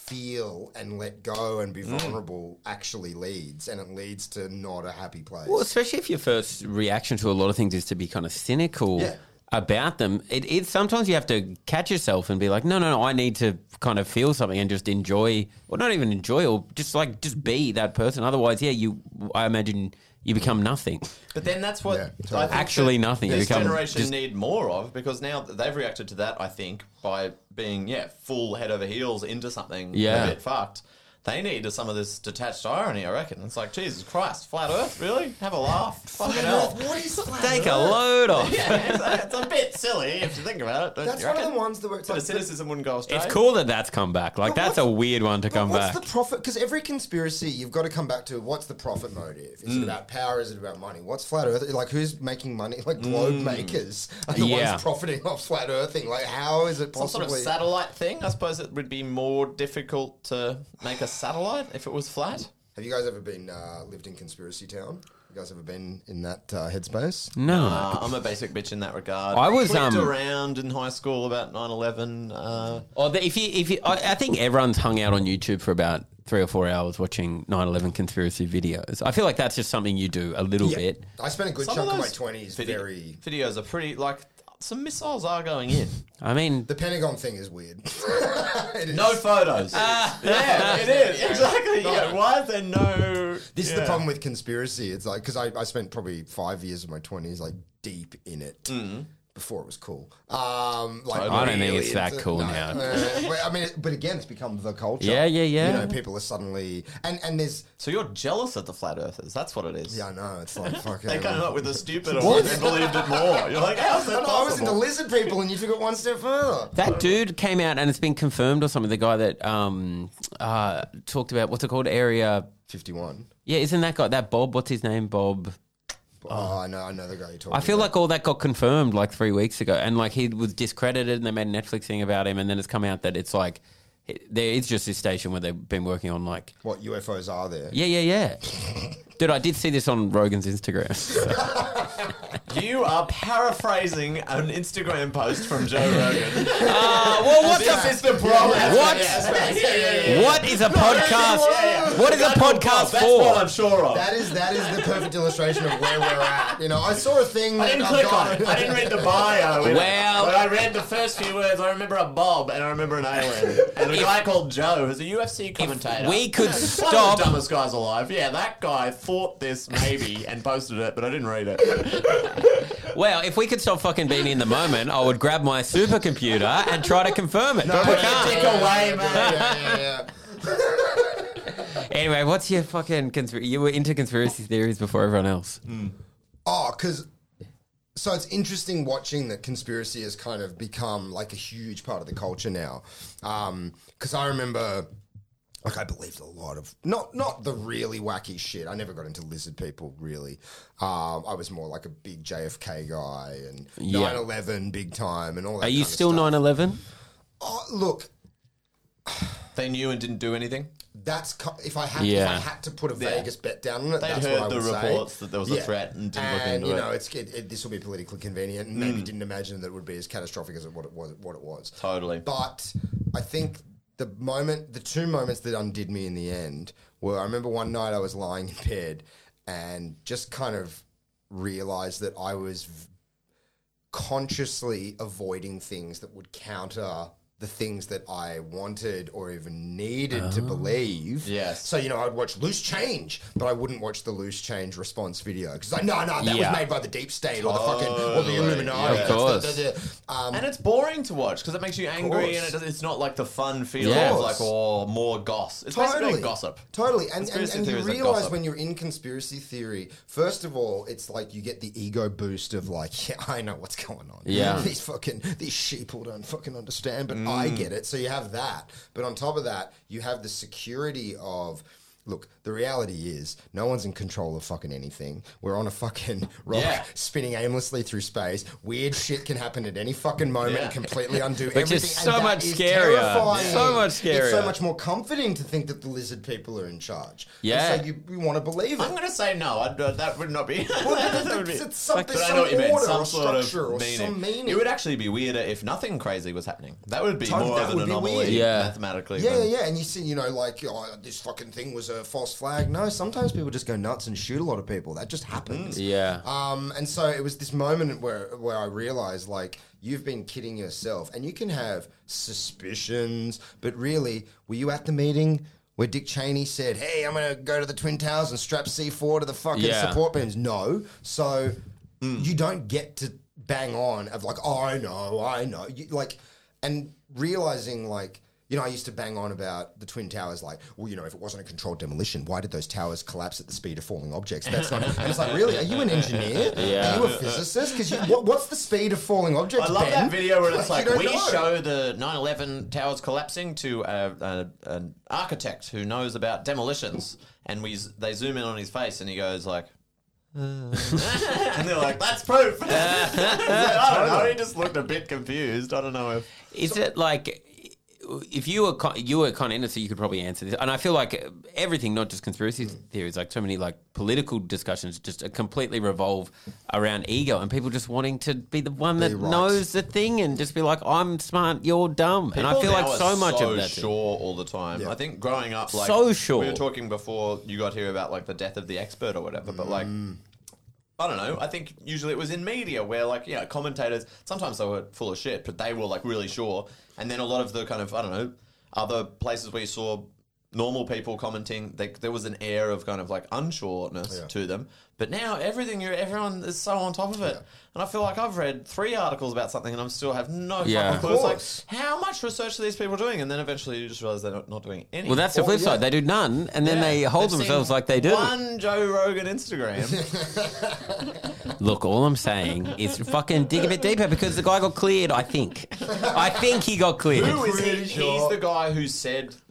feel and let go and Mm. be vulnerable actually leads, and it leads to not a happy place. Well, especially if your first reaction to a lot of things is to be kind of cynical Yeah. about them. It, it sometimes you have to catch yourself and be like, no, no, no, I need to kind of feel something and just enjoy, or not even enjoy, or just like just be that person. Otherwise, yeah, you, I imagine you become nothing. But then that's what Yeah, I totally. think Actually that nothing. You This become generation just- need more of, because now they've reacted to that. I think by being yeah full head over heels into something Yeah. a bit fucked. They need some of this detached irony. I reckon it's like Jesus Christ, flat Earth, really? Have a laugh, fucking hell. What is flat Take a Earth? load off. Yeah, it's, it's a bit silly if you think about it. Don't That's you one of reckon? the ones that were. It's Bit like of cynicism wouldn't go astray. It's cool that that's come back. Like, But that's a what's- weird one to But come what's back. the profit? Because every conspiracy, you've got to come back to what's the profit motive? Is Mm. it about power? Is it about money? What's flat Earth? Like, who's making money? Like, globe makers are the Mm. Yeah. ones profiting off flat Earthing. Like, how is it Some sort possibly? of satellite thing. I suppose it would be more difficult to make a satellite if it was flat. Have you guys ever been uh, lived in Conspiracy Town? You guys ever been in that uh, headspace? No. Uh, I'm a basic bitch in that regard. I was, Clicked um, around in high school about nine eleven. Uh, Or the, if you, if you, I, I think everyone's hung out on YouTube for about three or four hours watching nine eleven conspiracy videos. I feel like that's just something you do a little bit. I spent a good some chunk of of, my those twenties vide- very. videos are pretty like some missiles are going in. I mean, The Pentagon thing is weird. It is. No photos. yeah, it is exactly. Yeah, why is there no? This is yeah. the problem with conspiracy. It's like because I, I spent probably five years of my twenties like deep in it before it was cool. Um, like I don't think really it's that into- cool no. now. Uh, but, I mean, it, but again, it's become the culture. Yeah, yeah, yeah. You know, people are suddenly and and there's So you're jealous of the flat earthers. That's what it is. yeah, I know it's like fucking. They came up with the stupid one and believed it more. You're like, how's I, that know, I was into possible? lizard people, and you took it one step further. that dude came out and it's been confirmed or something. The guy that um, uh, talked about, what's it called? Area. Fifty-one. Yeah, isn't that guy, that Bob, what's his name? Bob. Oh, I know, I know the guy you're talking. I feel about. like all that got confirmed like three weeks ago, and like he was discredited, and they made a Netflix thing about him, and then it's come out that it's like there is just this station where they've been working on like what U F Os are there. Yeah, yeah, yeah. Dude, I did see this on Rogan's Instagram. You are paraphrasing an Instagram post from Joe Rogan. Uh, well, what This the is the problem. What? Yeah, yeah, yeah, yeah. What is a podcast? Yeah, yeah. What is a That's what- podcast That's for? what I'm sure of. That is that is the perfect illustration of where we're at. You know, I saw a thing. I that didn't I've click got- on it. I didn't read the bio. When Well- I, when I read the first few words, I remember a Bob and I remember an alien. And a guy called Joe, who's a U F C commentator. we could One of stop- the dumbest guys alive. Yeah, that guy thought this maybe and posted it, but I didn't read it. Well, if we could stop fucking being in the moment, I would grab my supercomputer and try to confirm it. But we can't. Dick away, man. Yeah, yeah, yeah. Anyway, what's your fucking conspiracy? You were into conspiracy theories before everyone else. Oh, because so it's interesting watching that conspiracy has kind of become like a huge part of the culture now. Because I remember, like, I believed a lot of not not the really wacky shit. I never got into lizard people really. Um, I was more like a big J F K guy and Yeah. nine eleven big time and all that. Are you kind of still stuff. nine eleven? Oh, look, They knew and didn't do anything. that's co- if I had Yeah. if I had to put a Yeah. Vegas bet down on it. They'd that's heard what I the would say. reports that there was a threat and didn't look and, into you it. know, it's it, it, this will be politically convenient, and maybe didn't imagine that it would be as catastrophic as it, what it was. What it was. Totally. But I think the moment, the two moments that undid me in the end were, I remember one night I was lying in bed and just kind of realized that I was v- consciously avoiding things that would counter the things that I wanted or even needed to believe. Yes. So, you know, I'd watch Loose Change, but I wouldn't watch the Loose Change response video because like, no, no, that Yeah. was made by the deep state or the fucking or the Illuminati. Yeah, of That's the- course. the- the- um, And it's boring to watch because it makes you angry course. and it does, it's not like the fun feeling Yeah. of like, oh, more goss. It's basically gossip. Totally. And, and, Conspiracy and you theories are realize gossip. when you're in conspiracy theory, first of all, it's like you get the ego boost of like, yeah, I know what's going on. Yeah. These fucking, these sheeple don't fucking understand, but Mm. I get it. So you have that. But on top of that, you have the security of, look, the reality is no one's in control of fucking anything. We're on a fucking rock Yeah. spinning aimlessly through space. Weird shit can happen at any fucking moment Yeah. and completely undo Which everything. is and so that much is scarier. terrifying. So much It's so scarier. much more comforting to think that the lizard people are in charge. Yeah. And so you, you want to believe it. I'm going to say no. I'd, uh, that would not be. Well, that would be- it's, it's something, But I some know what you mean. order Some or sort of structure or meaning. some meaning. It would actually be weirder if nothing crazy was happening. That would be Totally, more that of an would be anomaly weird. Yeah. mathematically. Yeah, than- yeah, and you see, you know, like, oh, this fucking thing was a false flag. No, sometimes people just go nuts and shoot a lot of people. That just happens. Yeah. Um, and so it was this moment where where I realized, like, you've been kidding yourself, and you can have suspicions, but really, were you at the meeting where Dick Cheney said, "Hey, I'm going to go to the Twin Towers and strap C four to the fucking Yeah. support beams"? No, so you don't get to bang on of like, "Oh, I know, I know," you, like, and realizing like. You know, I used to bang on about the Twin Towers, like, well, you know, if it wasn't a controlled demolition, why did those towers collapse at the speed of falling objects? That's not. And it's like, really? Are you an engineer? Yeah. Are you a physicist? Because what, what's the speed of falling objects? I love Ben? that video where it's you like, don't we know. show the nine eleven towers collapsing to a, a, an architect who knows about demolitions, and we z- they zoom in on his face, and he goes like, uh. and they're like, that's proof. It's like, I don't know. He just looked a bit confused. I don't know if. Is it like if you were con- you were con so you could probably answer this, and I feel like everything, not just conspiracy theories, like so many like political discussions, just completely revolve around ego and people just wanting to be the one that Be right. knows the thing and just be like, I'm smart, you're dumb, and I People feel like now so are much so of that. sure all the time. Yeah. I think growing up, like So sure. we were talking before you got here about like the death of the expert or whatever, but like. I don't know. I think usually it was in media where, like, you know, commentators, sometimes they were full of shit, but they were, like, really sure. And then a lot of the kind of, I don't know, other places where you saw normal people commenting, they, there was an air of kind of, like, unsureness Yeah. to them. But now everything, you're, everyone is so on top of it. Yeah. And I feel like I've read three articles about something and I still have no Yeah. fucking clue. It's course. like, how much research are these people doing? And then eventually you just realize they're not, not doing any. Well, that's the Or- flip yeah. side. They do none, and then Yeah. they hold They've themselves seen like they do. One Joe Rogan Instagram. Look, all I'm saying is fucking dig a bit deeper because the guy got cleared, I think. I think he got cleared. Who is he? Pretty sure. He's the guy who said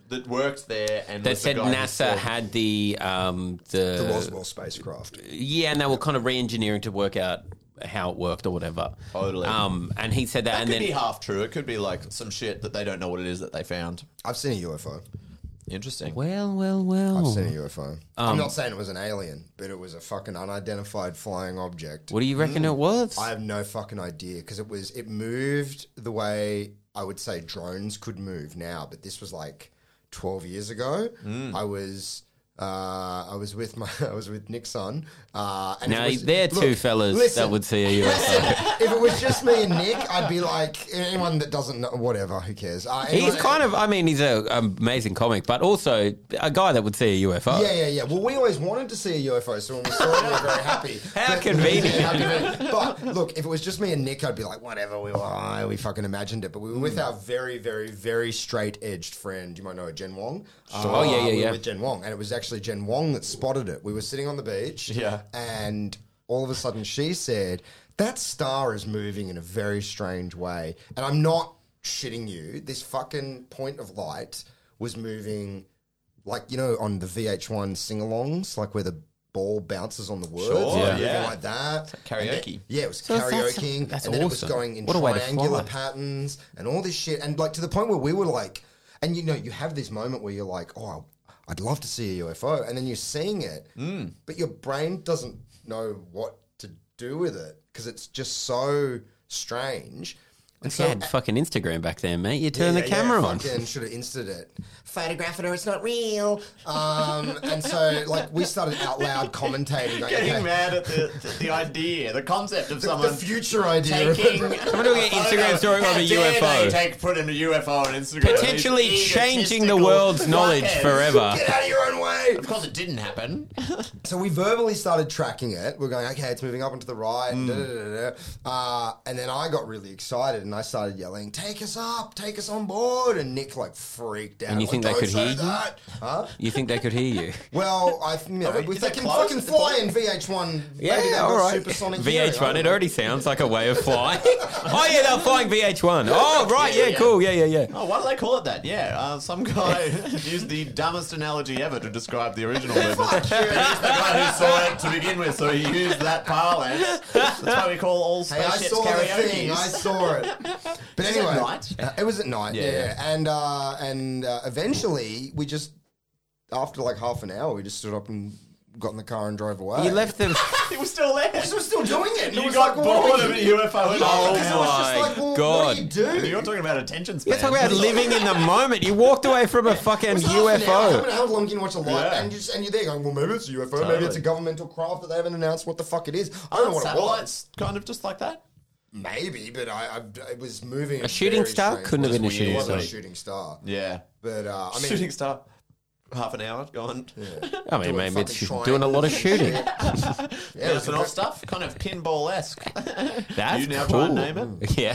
that worked there and They was the said guy who NASA said- had the um, the, The Roswell spacecraft. yeah, and they were kind of re-engineering to work out how it worked or whatever. Totally. Um, and he said that, That and could then be half true. It could be like some shit that they don't know what it is that they found. I've seen a U F O. Interesting. well, well, well. I've seen a U F O. Um, I'm not saying it was an alien, but it was a fucking unidentified flying object. What do you reckon it was? I have no fucking idea because it was it moved the way I would say drones could move now, but this was like twelve years ago. Mm. I was uh, I was with my I was with Nixon. Uh, and now it was, they're look, two fellas listen, that would see a U F O. if it was just me and Nick, I'd be like anyone that doesn't know, whatever, who cares? Uh, He's anyone- kind of, I mean, he's an amazing comic, but also a guy that would see a U F O. Yeah, yeah, yeah. Well, we always wanted to see a U F O, so when we saw it, we were very happy. How But- convenient. Yeah, how convenient. But look, if it was just me and Nick, I'd be like, whatever, we were, oh, we fucking imagined it. But we were with our very, very, very straight-edged friend. You might know her, Jen Wong. Oh, yeah, yeah, we were yeah. with Jen Wong, and it was actually Jen Wong that spotted it. We were sitting on the beach, Yeah. and all of a sudden she said, that star is moving in a very strange way. And I'm not shitting you. This fucking point of light was moving like, you know, on the V H one sing-alongs, like where the ball bounces on the words. Sure, and yeah. everything yeah. like that. karaoke. And then- yeah, it was So that's- karaokeing. that's and then awesome. it was going in What a way to triangular fly. patterns and all this shit. And like to the point where we were like, and you know, you have this moment where you're like, oh, I'd love to see a U F O. And then you're seeing it, Mm. but your brain doesn't know what to do with it because it's just so strange. And You had fucking Instagram back then, mate. You turn yeah, the yeah, camera yeah, on. fucking should have insted it. Photograph it or it's not real. Um, and so, like, we started out loud commentating. Like, Getting okay, mad at the, the, the idea, the concept of the, someone the future idea. taking. Someone doing an Instagram story of a How U dare F O. They take put in a U F O on Instagram. Potentially These changing the egotistical world's knowledge fuckheads. forever. Get out of your own way. Of course, it didn't happen. So we verbally started tracking it. We're going, okay, it's moving up and to the right. Mm. Da, da, da, da. Uh, and then I got really excited and I started yelling, take us up, take us on board. And Nick like freaked out. And you like, think they "Don't could say hear you? that." Huh? You think they could hear you? Well, I think, you know, Are we- if is they that can close fucking at the fly point? in V H one. maybe Yeah, they've all got right. supersonic V hearing, H I one, don't it know. already sounds like a way of flying. Oh, yeah, they're flying V H one. Oh, right, yeah, yeah. cool, yeah, yeah, yeah. Oh, why do they call it that? Yeah, uh, some guy used the dumbest analogy ever to describe the original movement. But he's the guy who saw it to begin with, so he used that parlance. That's why we call all Hey, I spaceships saw the karaoke. thing. I saw it. But Is it anyway, night? uh, it was at night. Yeah, Yeah, yeah. yeah. and uh, and uh, eventually we just after like half an hour we just stood up and got in the car and drove away. You left them. He was still there. So we're still doing it. And it You was got like, well, bored what of do a you- U F O. Oh Because it was just my like, well, God. what do you do? You're talking about attention span. You're talking about living in the moment. You walked away from a fucking It's half U an F hour. How, O. many- how long can you watch a light? Yeah. And, you just, and you're there going, well, maybe it's a U F O. Maybe Totally. it's a governmental craft that they haven't announced what the fuck it is. I don't know what it was. Satellites, kind of just like that. Maybe, but I, I it was moving. A shooting very star? strange Couldn't have way. been a It shooting wasn't star. a shooting star. Yeah. But uh, I mean, Shooting star. Half an hour gone. I mean, Doing maybe it's fucking doing a lot of shooting. yeah, Yeah, like some a- old stuff, kind of pinball-esque. That's You now cool. try and name it? Yeah.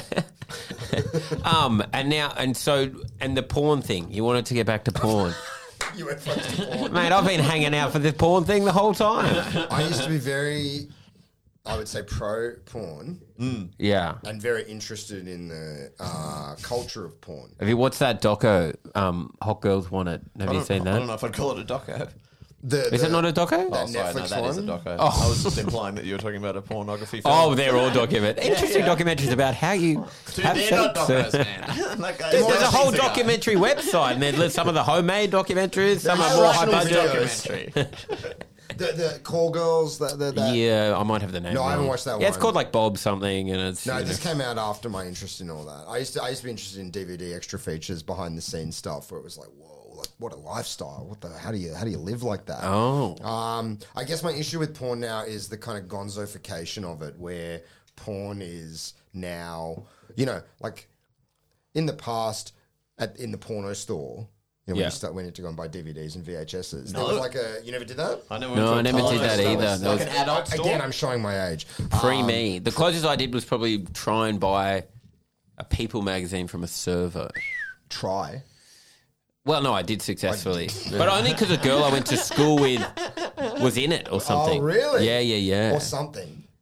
um, and now, and so, and the porn thing. You wanted to get back to porn, U F Os to porn. mate. I've been hanging out for this porn thing the whole time. I used to be very, I would say, pro porn Yeah. and very interested in the uh, culture of porn. Have you watched that doco? Um, Hot Girls Want It. Have I you don't- seen I don't that? know if I'd call it a doco. The, Is the, it not a doco? that Oh, sorry, no, Netflix that is a one? doco. Oh. I was just implying that you were talking about a pornography film. Oh, they're all document. Interesting yeah. documentaries about how you Dude, have they're sex. not docos, man. Like, uh, There's, more there's a things whole they are. documentary website, and there's some of the homemade documentaries. Some are They're more high rational budget. videos. Documentary. The, the call girls, the, the, that. Yeah, I might have the name. No, I haven't wrong. watched that Yeah, it's one. called like Bob something, and it's No, you this know. came out after my interest in all that. I used to, I used to be interested in D V D extra features, behind the scenes stuff, where it was like, whoa, like, what a lifestyle! What the? How do you, how do you live like that? Oh. Um, I guess my issue with porn now is the kind of gonzofication of it, where porn is now, you know, like in the past, at in the porno store. You know, when Yeah. you start when you had to go and buy D V Ds and V H Ses. No. There was like a you never did that? I never No, went I to a never did porno that store. either. It's No. Like an adult store. Again, I'm showing my age. Pre Um, me. The closest I did was probably try and buy a People magazine from a server. Try. Well, no, I did successfully, but only because a girl I went to school with was in it or something. Oh, really? Yeah, yeah, yeah. Or something.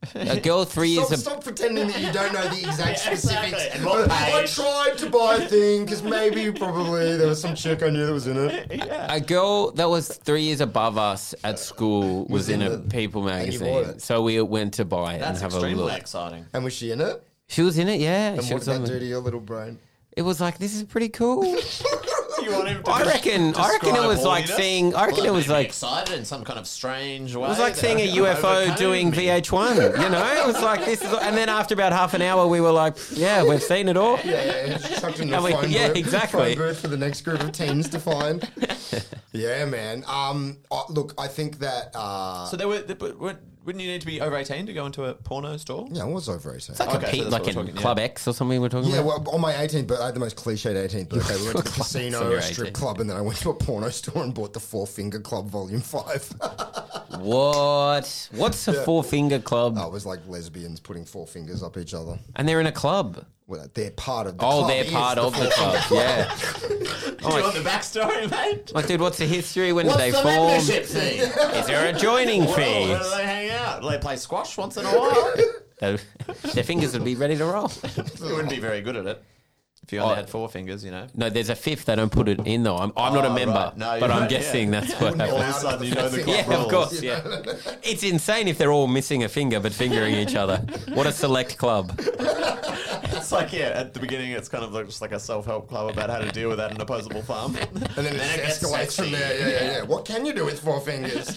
A girl three Stop, years. stop pretending that you don't know the exact specifics. exactly. And what I page? tried to buy a thing because maybe, probably, there was some chick I knew that was in it. A girl that was three years above us at school was, Was in, in a the- People you bought magazine. it. So we went to buy it That's and have a extremely look. exciting. And was she in it? She was in it, yeah. And She what was did on that the- do to your little brain? It was like, this is pretty cool. You want him to I reckon. I reckon it describe was like horniness? seeing. I reckon Well, it was made me like. excited in some kind of strange way. It was like that seeing a I- U F O overcame doing me. V H one. You know, it was like this is. And then after about half an hour, we were like, yeah, we've seen it all. Yeah, yeah, yeah. Just chucked in the And we- phone yeah, booth, exactly. phone booth for the next group of teens to find. Yeah, man. Um, uh, look, I think that. Uh, So there were, but weren't- wouldn't you need to be over eighteen to go into a porno store? yeah, I was over eighteen. Like Okay, a so Pete, that's like what in we're talking, Club yeah. X or something. We're talking Yeah, about. well, on my eighteenth birthday, I had the most cliched eighteenth birthday. We went to the So casino, you're a strip eighteen. club, and then I went to a porno store and bought the Four Finger Club Volume five. What? What's a four finger club? Oh, it was like lesbians putting four fingers up each other. And they're in a club. Well, they're part of the Oh, club. they're is part the of the Four club. Finger Yeah. Do you want the backstory, mate? Like, dude, what's the history? When What's did they the form? membership fee? Is there a joining Where fee? do they hang out? Do they play squash once in a while? Their their fingers would be ready to roll. You wouldn't be very good at it if you only Oh. had four fingers, you know. No, there's a fifth. They don't put it in though. I'm, I'm not a Oh, member, right. No, but you're I'm right, guessing yeah. that's what All All of a happens. sudden, you know the club Yeah, rules. of course. Yeah, it's insane if they're all missing a finger but fingering each other. What a select club! It's like, yeah, at the beginning, it's kind of like, just like a self-help club about how to deal with that in opposable thumb. And then it, Then it gets escalates from sexy. there. Yeah, yeah, yeah. What can you do with four fingers?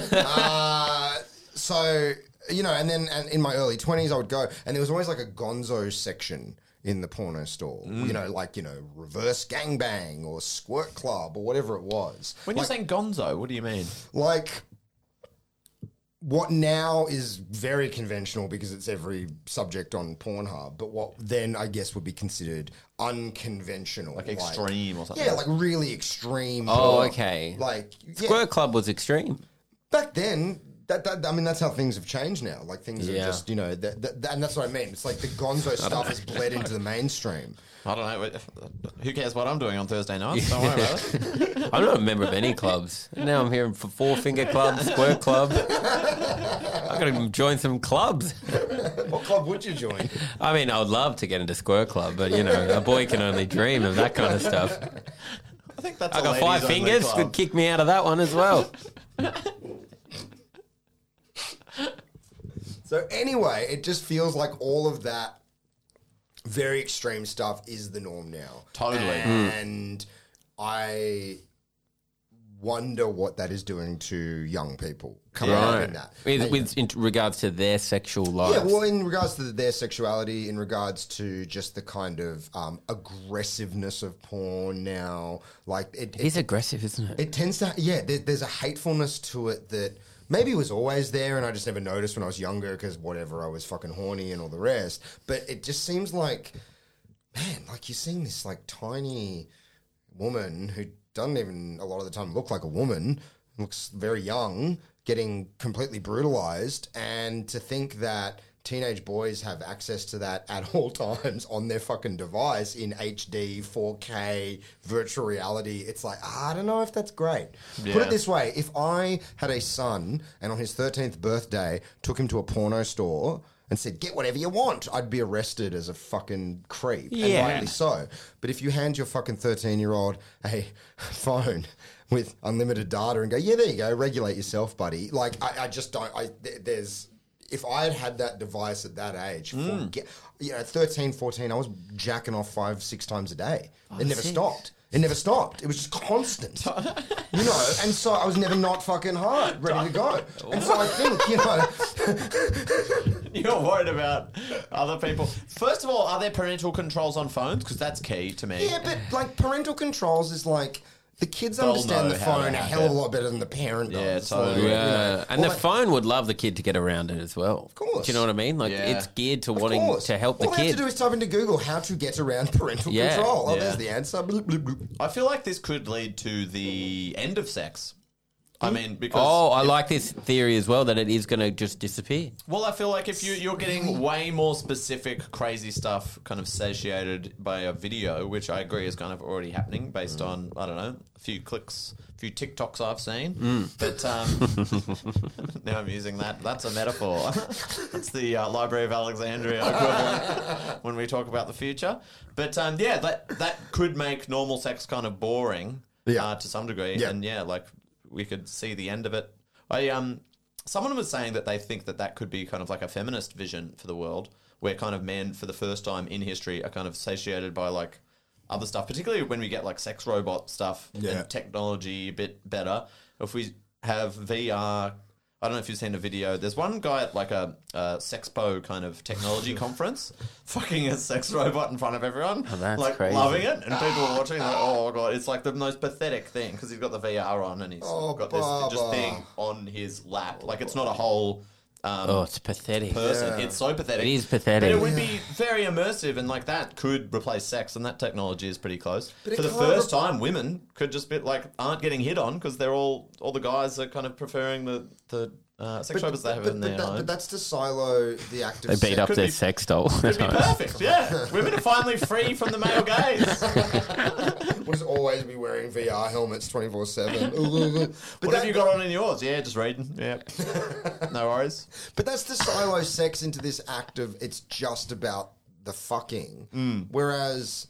uh, so, you know, and then and in my early twenties, I would go, and there was always like a gonzo section in the porno store. Mm. You know, like, you know, reverse gangbang or squirt club or whatever it was. When you're saying gonzo, what do you mean? Like, what now is very conventional because it's every subject on Pornhub, but what then I guess would be considered unconventional. Like extreme or something? Yeah, like really extreme. Oh, porn. okay. Like, yeah, Squirt club was extreme. back then, that, that I mean, that's how things have changed now. Like, things Yeah. are just, you know, that, that, and that's what I mean. It's like the gonzo stuff has bled into the mainstream. I don't know. Who cares what I'm doing on Thursday nights? Don't worry about it. I'm not a member of any clubs. Now I'm hearing for four finger club, squirt club. I got to join some clubs. What club would you join? I mean, I would love to get into squirt club, but you know, a boy can only dream of that kind of stuff. I think that's I a got five ladies-only fingers. club. Could kick me out of that one as well. So anyway, it just feels like all of that very extreme stuff is the norm now. Totally. And I wonder what that is doing to young people coming up in that. With, And- with in regards to their sexual lives. yeah, well, in regards to their sexuality, in regards to just the kind of um, aggressiveness of porn now, like it, It is aggressive, isn't it? it tends to, yeah, there, there's a hatefulness to it that maybe was always there and I just never noticed when I was younger because whatever, I was fucking horny and all the rest. But it just seems like, man, like you're seeing this like tiny woman who doesn't even a lot of the time look like a woman, looks very young, getting completely brutalized. And to think that teenage boys have access to that at all times on their fucking device in H D, four K, virtual reality. It's like, I don't know if that's great. Put Yeah. it this way, if I had a son and on his thirteenth birthday took him to a porno store and said, get whatever you want, I'd be arrested as a fucking creep. Yeah. And rightly so. But if you hand your fucking thirteen-year-old a phone with unlimited data and go, yeah, there you go, regulate yourself, buddy. Like, I, I just don't, I, th- there's, if I had had that device at that age, forget, you know, thirteen, fourteen, I was jacking off five, six times a day. It never six. stopped. It never stopped. It was just constant. You know, and so I was never not fucking hard, ready to go. And so I think, you know, You're worried about other people. First of all, are there parental controls on phones? Because that's key to me. yeah, but like parental controls is like, the kids They'll understand know the how to phone a hack hell of a it. lot better than the parent Yeah, does. totally. Like, you Yeah, know, and or the like- phone would love the kid to get around it as well. Of course. Do you know what I mean? Like, Yeah. it's geared to Of wanting course. to help All the they have kid. to do is type into Google how to get around parental Yeah. control. Oh, Yeah. there's the answer. Bloop, bloop, bloop. I feel like this could lead to the end of sex. I mean, because Oh, I like this theory as well that it is going to just disappear. well, I feel like if you you're getting way more specific, crazy stuff, kind of satiated by a video, which I agree is kind of already happening based Mm. on I don't know a few clicks, a few TikToks I've seen. Mm. But um, now I'm using that. That's a metaphor. That's the uh, Library of Alexandria equivalent when we talk about the future. But um, yeah, that that could make normal sex kind of boring Yeah. uh, to some degree, Yeah. and yeah, like. We could see the end of it. I um, someone was saying that they think that that could be kind of like a feminist vision for the world, where kind of men, for the first time in history, are kind of satiated by like other stuff, particularly when we get like sex robot stuff Yeah. and technology a bit better. If we have V R, I don't know if you've seen a video. There's one guy at like a, a Sexpo kind of technology conference, fucking a sex robot in front of everyone, Oh, that's like crazy. loving it, and people are watching. Like, oh god, it's like the most pathetic thing because he's got the V R on and he's Oh, got this just Baba. thing on his lap. Like it's not a whole um, Oh, it's pathetic. person. Yeah. It's so pathetic. It is pathetic. But it would be very immersive, and like that could replace sex, and that technology is pretty close. But it For the can't first re- time, women could just be like aren't getting hit on because they're all all the guys are kind of preferring the the uh, sex robots they have in their that- home. but that's to silo the act of They beat sex. up Could their be- sex doll. It'd be perfect, yeah. Women are finally free from the male gaze. We'll just always be wearing V R helmets twenty-four seven. What have you got on in yours? Yeah, just reading. Yeah, no worries. But that's to silo sex into this act of it's just about the fucking. Mm. Whereas,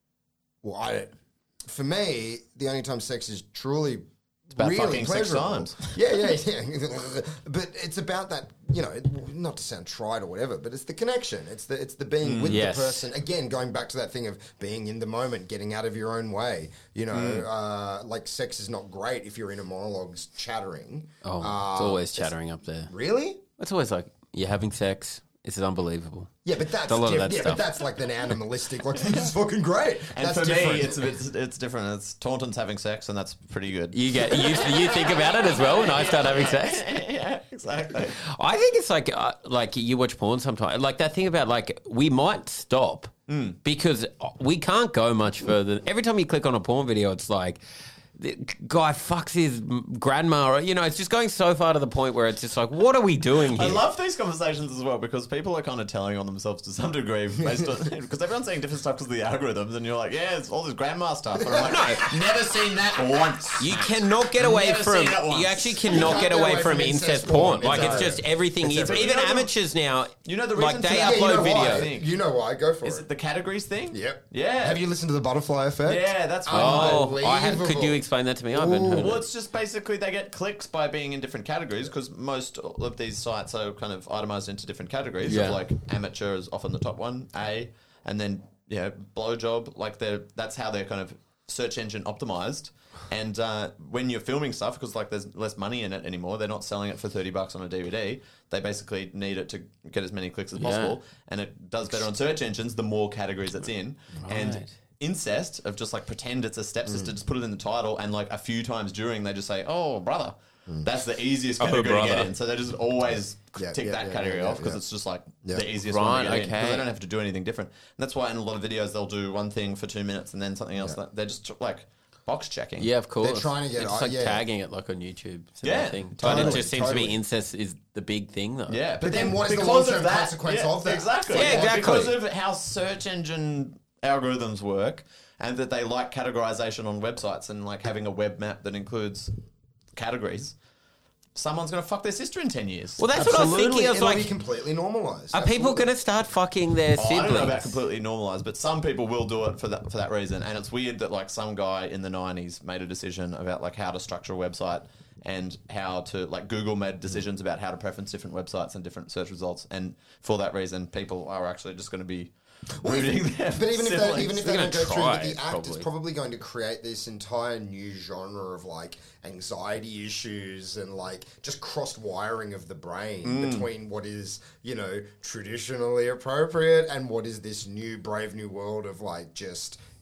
well, I, for me, the only time sex is truly about really fucking six pleasurable. times. Yeah, yeah, yeah. But it's about that, you know, it- not to sound trite or whatever, but it's the connection. It's the it's the being with yes. the person. Again, going back to that thing of being in the moment, getting out of your own way. You know, Mm. uh, like sex is not great if you're in a monologue chattering. Oh, Uh, it's always chattering up there. Really? It's always like, you're having sex. This is unbelievable. Yeah, but that's A lot of diff- that yeah, stuff. but that's like the animalistic. Like this is fucking great. And that's for different. me, it's, it's it's different. It's Taunton's having sex, and that's pretty good. You get you, you think about it as well when I start having sex. yeah, exactly. I think it's like uh, like you watch porn sometimes. Like that thing about like we might stop because we can't go much further. Every time you click on a porn video, it's like the guy fucks his grandma. Or, you know, it's just going so far to the point where it's just like, what are we doing I here? love these conversations as well because people are kind of telling on themselves to some degree based on because everyone's saying different stuff because of the algorithms, and you're like, yeah, it's all this grandma stuff. And I'm like, no, never seen that once. You cannot get away Never from. seen it once. You actually cannot can't get get away away from from incest incest porn. porn. Like It's it's a- just everything. it's It's everything. even You know the- amateurs now. You know the like reason they for that? Yeah, you know upload video. why? thing. You know why? Go for Is it. it the categories thing? Yep. Yeah. Have you listened to the butterfly effect? Yeah, that's fun. Oh, I have. Could Unbelievable. you explain that to me? I haven't heard Well, it. it's just basically they get clicks by being in different categories because most of these sites are kind of itemized into different categories. Yeah. Of like amateur is often the top one, A, and then yeah, blowjob. Like they're that's how they're kind of search engine optimized. And uh, when you're filming stuff, because like there's less money in it anymore, they're not selling it for thirty bucks on a D V D. They basically need it to get as many clicks as Yeah. possible, and it does better on search engines the more categories it's in. And Right. incest of just like pretend it's a stepsister, just put it in the title, and like a few times during they just say, "Oh, brother." That's the easiest Oh, category to brother. get in. So they just always Yeah, tick yeah, that yeah, category yeah, off because yeah. it's just like Yeah. the easiest Right, one to get in okay. because they don't have to do anything different. And that's why in a lot of videos they'll do one thing for two minutes and then something else. Yeah. That they're just like box checking. Yeah, of course. They're trying to get- It's uh, like yeah. tagging it like on YouTube. Sort Yeah, of thing. But it totally, just seems to totally. be incest is the big thing, though. Yeah, but, But then then what is the because long-term of that, consequence yeah, of that? Exactly. Yeah, exactly. Because of how search engine algorithms work and that they like categorization on websites and like having a web map that includes categories. Someone's going to fuck their sister in ten years. Well, that's what I was thinking. I was It'll be like, completely normalized. are people going to start fucking their Oh, I siblings? don't know about completely normalized, but some people will do it for that for that reason. And it's weird that like some guy in the nineties made a decision about like how to structure a website and how to like Google made decisions about how to preference different websites and different search results. And for that reason, people are actually just going to be rooting their But even if they, siblings. even if They're they gonna don't go through try, with the act, probably. it's probably going to create this entire new genre of like anxiety issues and like just crossed wiring of the brain Mm. between what is, you know, traditionally appropriate and what is this new brave new world of like just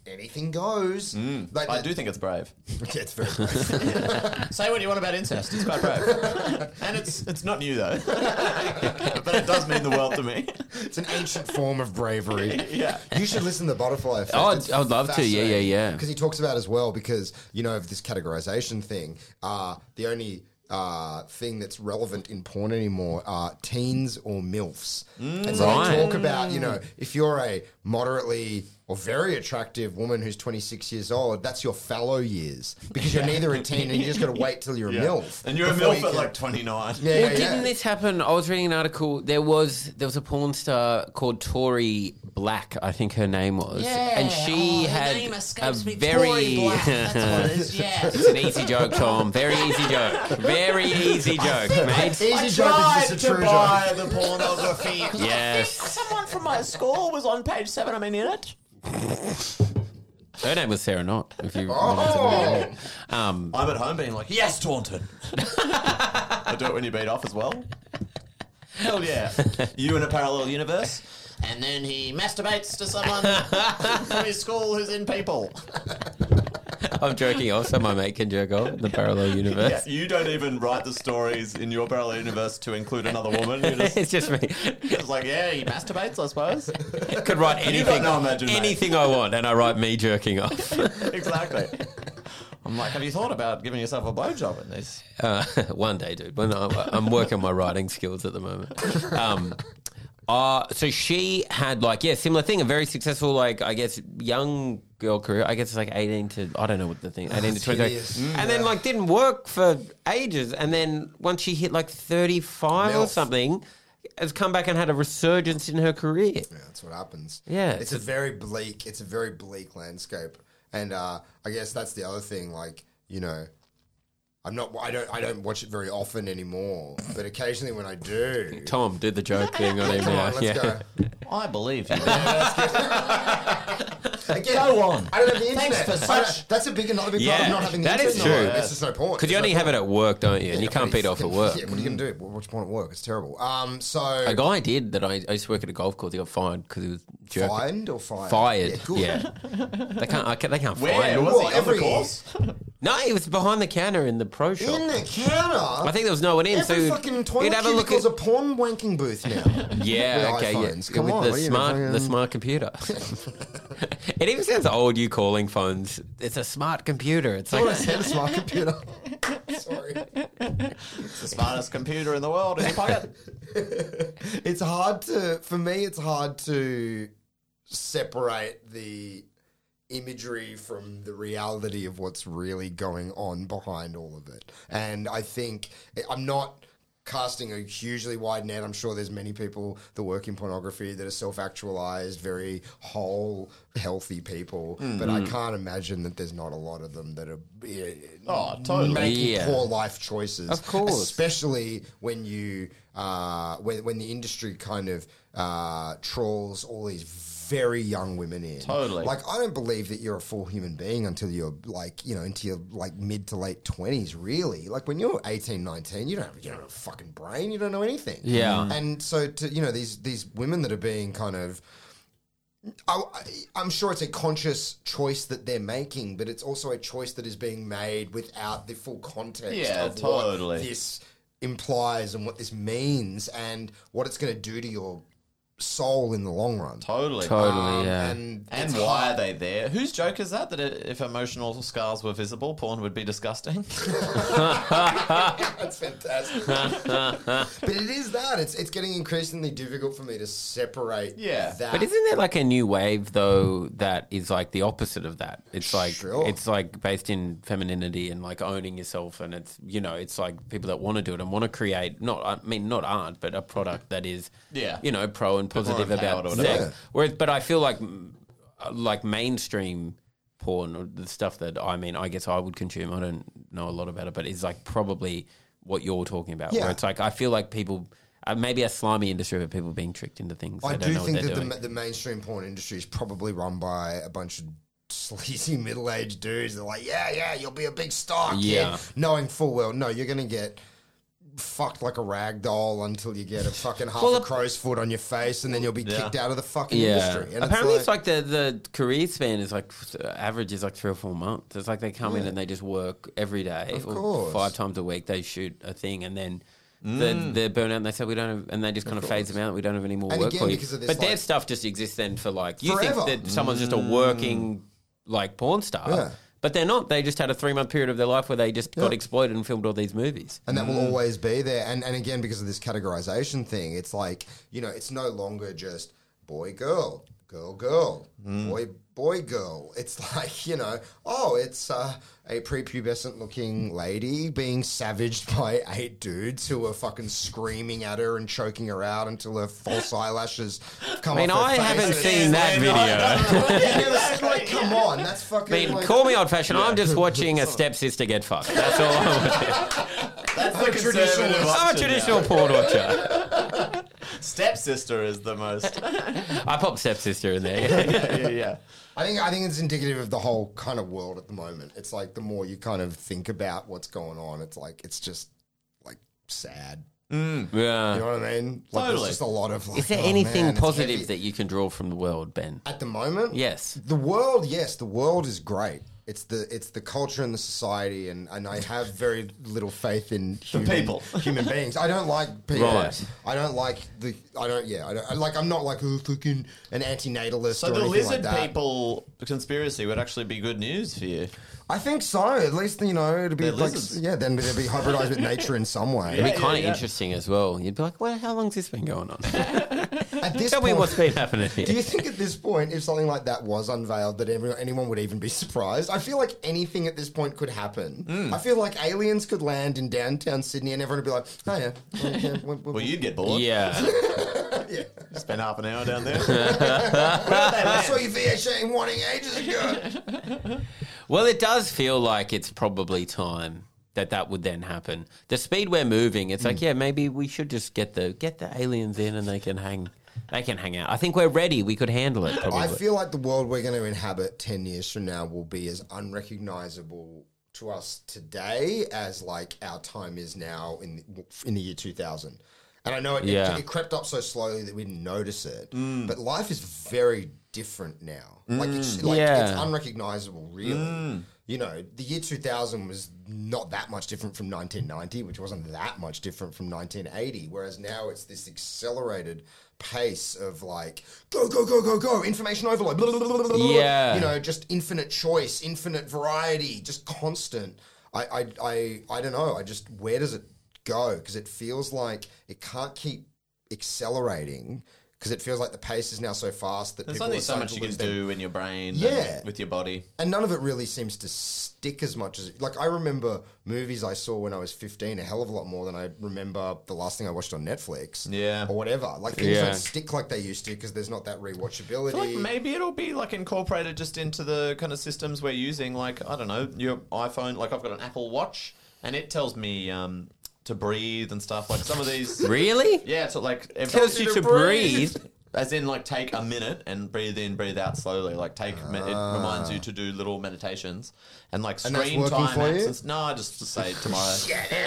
anything goes. Like, I do think it's brave. Yeah, it's very brave. Say what you want about incest. It's quite brave. And it's it's not new, though. But it does mean the world to me. It's an ancient form of bravery. Yeah. You should listen to the Butterfly Effect. Oh, I'd- I'd love to. Yeah, yeah, yeah. Because he talks about as well, because, you know, of this categorization thing, uh, the only uh, thing that's relevant in porn anymore are teens or MILFs. And so Right. they talk about, you know, if you're a moderately or very attractive woman who's twenty-six years old, that's your fallow years. Because you're neither a teen and you just got to wait till you're a MILF. And you're a before MILF you at can- like twenty-nine. Yeah, Well, yeah, didn't yeah. this happen? I was reading an article. There was there was a porn star called Tori Black, I think her name was, and she had a very. That's what it is. Yeah. It's an easy joke, Tom. Very easy joke. Very easy joke, mate. Easy joke is just a true joke. the pornography. Yes. Someone from my school was on page seven. I mean, in it. Her name was Sarah Knott. If you Oh. um, I'm at home being like, yes, Taunton. I do it when you beat off as well. Hell yeah. You in a parallel universe. And then he masturbates to someone from his school who's in People. I'm joking off, so my mate can jerk off in the parallel Yeah, universe. you don't even write the stories in your parallel universe to include another woman. You're just, It's just me. it's like, yeah, he masturbates, I suppose. Could write anything, no imagination. anything I want, and I write me jerking off. Exactly. I'm like, have you thought about giving yourself a blowjob in this? Uh, one day, dude. When I'm, I'm working my writing skills at the moment. Um, uh, so she had like yeah, similar thing. A very successful like I guess young girl career. I guess it's like eighteen to I don't know what the thing eighteen to twenty, hideous. Mm, and then like didn't work for ages. And then once she hit like thirty five or Milf. something, has come back and had a resurgence in her career. Yeah, that's what happens. Yeah, it's, it's a, very bleak. It's a very bleak landscape, and uh, I guess that's the other thing. Like, you know, I'm not. I don't. I don't watch it very often anymore. But occasionally, when I do, Tom, do the joke thing on him come now. on, let's yeah. go. I believe you. Again, Go on. I don't have the internet. Thanks for I don't- such- that's a big another big part Yeah, of not having the that internet. is No, true. It's just no point. Because you There's only no have it point. at work, don't you? And you Yeah, can't but beat off at fucking- work. Yeah, what are you going to do? Watch porn at work. It's terrible. Um, so A guy did that. I, I used to work at a golf course. He got fined because he was jerking. fined or fired? Fired. Yeah, good. Yeah, they can't. I can't they can't Where fine him. was Well, he on every the course? No, he was behind the counter in the pro shop. In the counter. I think there was no one in. Every so fucking he'd toilet have a look cubicle's at. a porn wanking booth now. Yeah, With okay, iPhones. yeah. Come With on, the what are you, smart, fucking- the smart computer. It even sounds old. You calling phones? It's a smart computer. It's That's what I like said, a smart computer. Sorry. It's the smartest computer in the world in your pocket. It's hard to, for me, it's hard to separate the imagery from the reality of what's really going on behind all of it. And I think I'm not casting a hugely wide net. I'm sure there's many people that work in pornography that are self-actualized, very whole, healthy people. But I can't imagine that there's not a lot of them that are eh, Oh, totally. making Yeah. poor life choices. Of course. Especially when you uh, when when the industry kind of uh, trawls all these very young women in. Totally. Like, I don't believe that you're a full human being until you're like, you know, into your like mid to late twenties, really. Like when you're eighteen, nineteen, you don't have, you don't have a fucking brain, you don't know anything. Yeah. And so to, you know, these these women that are being kind of I, I'm sure it's a conscious choice that they're making, but it's also a choice that is being made without the full context Yeah, of totally. what this implies and what this means and what it's going to do to your soul in the long run. Totally. totally. Um, Yeah. And, And it's why hard- are they there? Whose joke is that? That it, if emotional scars were visible, porn would be disgusting? That's fantastic. But it is that. It's it's getting increasingly difficult for me to separate Yeah. that. But isn't there like a new wave though that is like the opposite of that? It's like Sure. it's like based in femininity and like owning yourself, and it's you know it's like people that want to do it and want to create not I mean not art but a product that is Yeah. you know pro and positive empowered about or sex. whatever. Yeah. Whereas, but I feel like mm, like mainstream porn or the stuff that I mean I guess I would consume. I don't know a lot about it, but it's like probably what you're talking about. Yeah. Where it's like I feel like people. Uh, maybe a slimy industry of people being tricked into things. I they don't do know think what they're that doing. the, the mainstream porn industry is probably run by a bunch of sleazy middle-aged dudes. They're like, yeah, yeah, you'll be a big star, kid. Yeah. Knowing full well, no, you're going to get fucked like a rag doll until you get a fucking half Well, a the- crow's foot on your face, and then you'll be Yeah. kicked out of the fucking Yeah. industry. And Apparently, it's it's like, the, the career span is like average is like three or four months. It's like they come in Yeah. and they just work every day, Of or course. five times a week. They shoot a thing, and then they're, they're burnt out. And they say we don't have, and they just kind of, phase them out. We don't have any more And work again, for you. because of this, But their like- stuff just exists then for like you Forever. think that someone's just a working like porn star. Yeah. But they're not. They just had a three month period of their life where they just got Yeah. exploited and filmed all these movies. and that will always be there. And and again, because of this categorization thing, it's like, you know, it's no longer just boy, girl, girl, girl, boy, boy, girl. It's like, you know, oh, it's uh, a prepubescent looking lady being savaged by eight dudes who are fucking screaming at her and choking her out until her false eyelashes come I mean, off her I face. haven't And seen it's that video. yeah, it's like, come on, that's fucking. I mean, like, call me old fashioned. I'm just watching a stepsister get fucked. That's all I'm watching. That's I'm a traditional- I'm a traditional porn watcher. Stepsister is the most. I pop stepsister in there. yeah, yeah, yeah. I think I think it's indicative of the whole kind of world at the moment. It's like the more you kind of think about what's going on, it's like it's just like sad. Yeah. You know what I mean? Like Totally. there's just a lot of like, Is there oh, anything man, it's positive heavy. that you can draw from the world, Ben? At the moment? Yes. The world, yes, the world is great. It's the it's the culture and the society, and, and I have very little faith in human, people. human beings. I don't like people. Right. I don't like the. I don't. Yeah. I don't. I, like I'm not like oh, fucking an antinatalist. So or the anything lizard like that. people conspiracy would actually be good news for you. I think so. At least you know it'd be They're like lizards. yeah. Then they'd be hybridized with nature in some way. It'd be Yeah, kind of yeah, yeah. interesting as well. You'd be like, well, how long's this been going on? At this Tell me point, what's been happening here. do you think at this point, if something like that was unveiled, that everyone, anyone would even be surprised? I feel like anything at this point could happen. Hmm. I feel like aliens could land in downtown Sydney and everyone would be like, oh yeah. well, yeah, we- we- Well, you'd get bored. Yeah. yeah. Spend half an hour down there. I saw you V H A wanting ages ago. Well, it does feel like it's probably time that that would then happen. The speed we're moving, it's like, yeah, maybe we should just get the get the aliens in and they can hang they can hang out. I think we're ready. We could handle it probably. I feel like the world we're going to inhabit ten years from now will be as unrecognizable to us today as like our time is now in the, in the year two thousand. And I know it, Yeah. it, it crept up so slowly that we didn't notice it, but life is very different now. Like, it's, like Yeah. it's unrecognizable, really. You know, the year two thousand was not that much different from nineteen ninety, which wasn't that much different from nineteen eighty, whereas now it's this accelerated pace of like, go, go, go, go, go, information overload, blah, blah, blah, blah, blah, Yeah. you know, just infinite choice, infinite variety, just constant. I, I, I, I don't know. I just, where does it go? Because it feels like it can't keep accelerating because it feels like the pace is now so fast that There's people only are so starting much to you can lose their- do in your brain Yeah. and with your body. and none of it really seems to stick as much as like I remember movies I saw when I was fifteen a hell of a lot more than I remember the last thing I watched on Netflix, Yeah. or whatever. Like things Yeah. don't stick like they used to because there's not that rewatchability. I feel like maybe it'll be like incorporated just into the kind of systems we're using. Like, I don't know, your iPhone, like I've got an Apple Watch and it tells me um, to breathe and stuff. Like some of these. Really? Yeah, so like it Tells you to breathe. As in, like, take a minute and breathe in, breathe out slowly. Like, take me- it reminds you to do little meditations and like And that's screen working time for you? access. No, I just say tomorrow.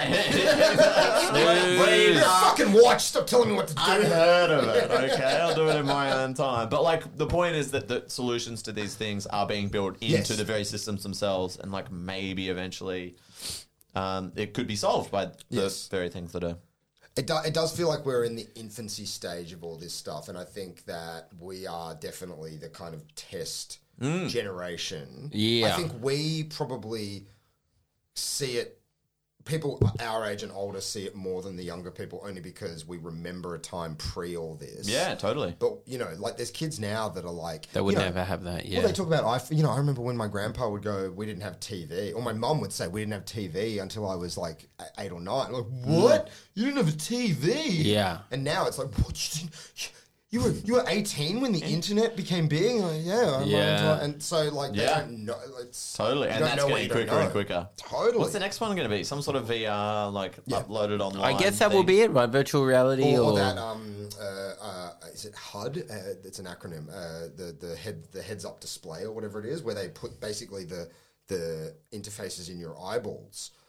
Breathe. Fucking watch! Stop telling me what to do. I've heard of it. Okay, I'll do it in my own time. But like, the point is that the solutions to these things are being built into Yes. the very systems themselves, and like maybe eventually, um, it could be solved by the Yes. very things that are. It, do, it does feel like we're in the infancy stage of all this stuff, and I think that we are definitely the kind of test generation. Yeah. I think we probably see it. People our age and older see it more than the younger people, only because we remember a time pre all this. Yeah, totally. But you know, like there's kids now that are like They would you know, never have that. Yeah. Well, they talk about I. You know, I remember when my grandpa would go, "We didn't have T V," or my mum would say, "We didn't have T V until I was like eight or nine." I'm like, what? You didn't have a T V? Yeah. And now it's like, what? You, didn't, you were you were eighteen when the internet became big. And I'm like, yeah. I'm Yeah. like, and so like they Yeah. don't know. It's, Totally, you and don't that's know what getting you don't quicker and know. quicker. Totally. What's the next one going to be? Some sort of V R, like Yeah. uploaded online. I guess that will thing? be it, right? Virtual reality Or, or, or that um uh, uh is it H U D? Uh, it's an acronym. Uh, the the head the heads up display or whatever it is, where they put basically the the interfaces in your eyeballs.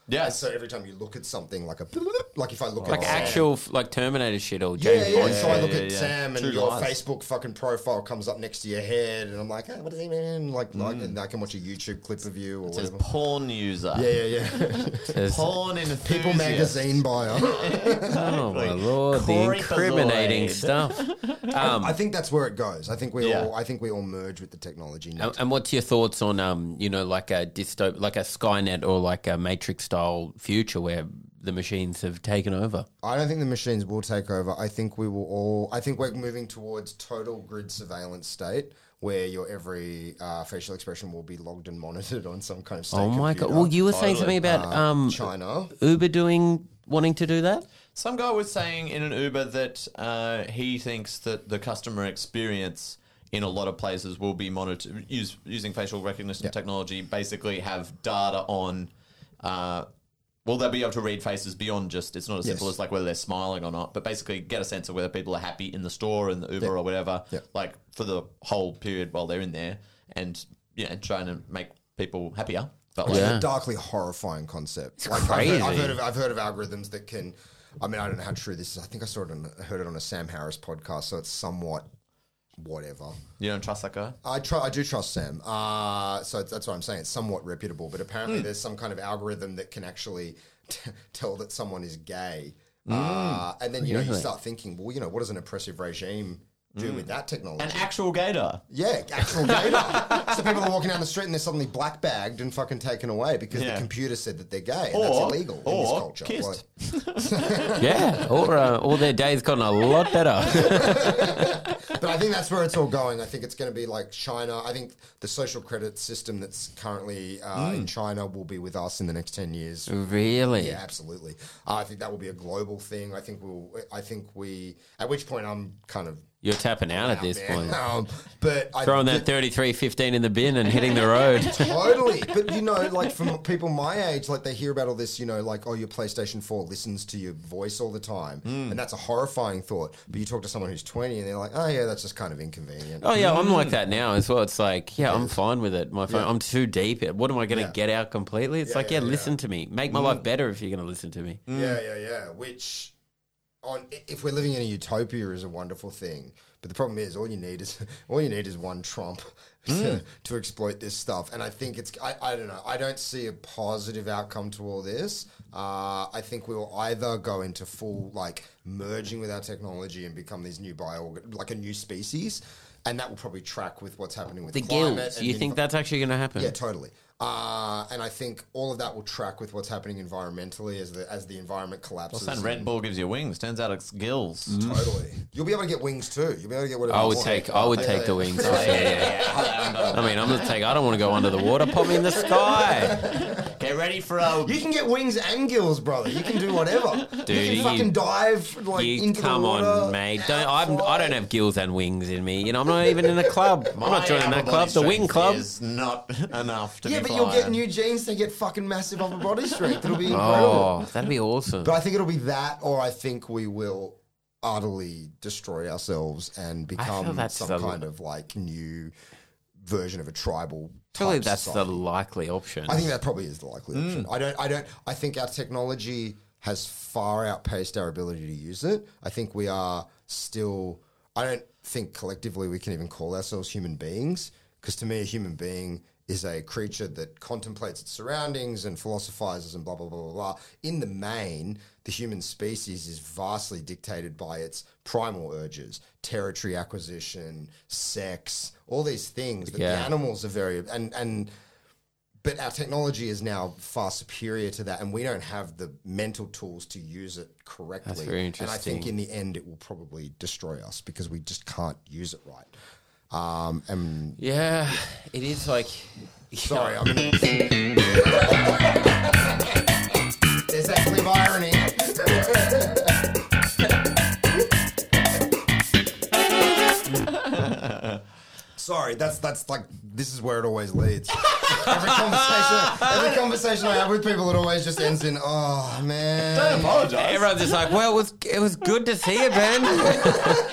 Yeah. And so every time you look at something like a, like if I look Like at Sam- actual, like Terminator shit or Yeah, James yeah. Bond. So I look yeah, at yeah. Sam and True your lies. Facebook fucking profile comes up next to your head, and I'm like, oh, what does he mean? Like, Mm. like, and I can watch a YouTube clip of you or It says whatever. porn user. Yeah, yeah, yeah. Says- Porn enthusiast. People magazine buyer. Oh my lord, the Creepazoid. incriminating stuff. Um, I think that's where it goes. I think we Yeah. all. I think we all merge with the technology now. and, and what's your thoughts on, um, you know, like a dystop, like a Skynet or like a Matrix style future where the machines have taken over? I don't think the machines will take over. I think we will all. I think we're moving towards total grid surveillance state where your every uh, facial expression will be logged and monitored on some kind of state Oh my computer. god! Well, you were saying something about Uh, um, China. Uber doing wanting to do that. Some guy was saying in an Uber that uh, he thinks that the customer experience in a lot of places will be monitored use, using facial recognition Yeah. technology. Basically, have data on. Uh, well, they'll be able to read faces beyond just. It's not as simple Yes. as like whether they're smiling or not, but basically get a sense of whether people are happy in the store and the Uber or whatever. Yeah. Like for the whole period while they're in there, and yeah, trying to make people happier. But like, Yeah. A darkly horrifying concept. It's like I've heard, I've crazy. heard of I've heard of algorithms that can. I mean, I don't know how true this is. I think I saw it on heard it on a Sam Harris podcast, so it's somewhat whatever. you don't trust that guy? I try. I do trust Sam. Uh, so that's what I'm saying. It's somewhat reputable, but apparently there's some kind of algorithm that can actually t- tell that someone is gay. Uh, and then you know you Really? start thinking, well, you know, what does an oppressive regime do with that technology? An actual gator. Yeah, actual data. So people are walking down the street and they're suddenly black bagged and fucking taken away because Yeah. the computer said that they're gay, and that's Or- illegal in this or culture. kissed. Like- Yeah, or uh, all their days gotten a lot better. but I think that's where it's all going. I think it's going to be like China. I think the social credit system that's currently uh, in China will be with us in the next ten years. Really? Yeah, absolutely. Uh, I think that will be a global thing. I think we'll. I think we. At which point, I'm kind of You're tapping out at out this there. point. Um, but I, Throwing that thirty-three fifteen in the bin and hitting the road. Totally. But, you know, like from people my age, like they hear about all this, you know, like, oh, your PlayStation four listens to your voice all the time. And that's a horrifying thought. But you talk to someone who's twenty and they're like, oh, yeah, that's just kind of inconvenient. Oh yeah, I'm like that now as well. It's like, yeah, I'm fine with it. My phone, Yeah. I'm too deep. What am I going to Yeah. get out completely? It's Yeah, like, yeah, yeah, yeah. listen to me. Make my life better if you're going to listen to me. Yeah, yeah, yeah. Which, on if we're living in a utopia, is a wonderful thing. But the problem is, all you need is all you need is one Trump to, to exploit this stuff. And I think it's I, I don't know. I don't see a positive outcome to all this. Uh, I think we'll either go into full like merging with our technology and become these new bio like a new species, and that will probably track with what's happening with The climate. guilds. and You the think env- that's actually going to happen? Yeah, totally. Uh, and I think all of that will track with what's happening environmentally as the as the environment collapses. Well, saying Red and- Bull gives you wings. Turns out it's gills. Totally. You'll be able to get wings too. You'll be able to get whatever I you would want. take. I would Yeah, take yeah, the yeah. wings. for sure. I mean, I'm gonna take. I don't want to go under the water. Put me in the sky. Get ready for a. You can get wings and gills, brother. You can do whatever. Dude, you can you- fucking dive like You into come the water. on, mate. Don't. I'm, I don't have gills and wings in me. You know, I'm not even in a club. I'm not joining that club. The wing club. is not enough to Yeah, be but you'll get flying. new jeans. They get fucking massive upper body strength. It'll be incredible. Oh, that'd be awesome. But I think it'll be that, or I think we will utterly destroy ourselves and become that's some the- kind of like new version of a tribal. Surely type that's the society. likely option. I think that probably is the likely option. I don't. I don't. I think our technology has far outpaced our ability to use it. I think we are still. I don't think collectively we can even call ourselves human beings, because to me, a human being is a creature that contemplates its surroundings and philosophizes and blah blah blah blah blah. In the main, the human species is vastly dictated by its primal urges, territory acquisition, sex, all these things that Yeah. the animals are very and and. But our technology is now far superior to that, and we don't have the mental tools to use it correctly. That's very And I think interesting. in the end, it will probably destroy us because we just can't use it right. Um, and yeah, it is like. sorry, I'm gonna... There's that clear irony. Sorry, that's that's like this is where it always leads. Every conversation, every conversation I have with people, it always just ends in, "Oh man." Don't apologize. Everyone's just like, well, it was it was good to see you, Ben.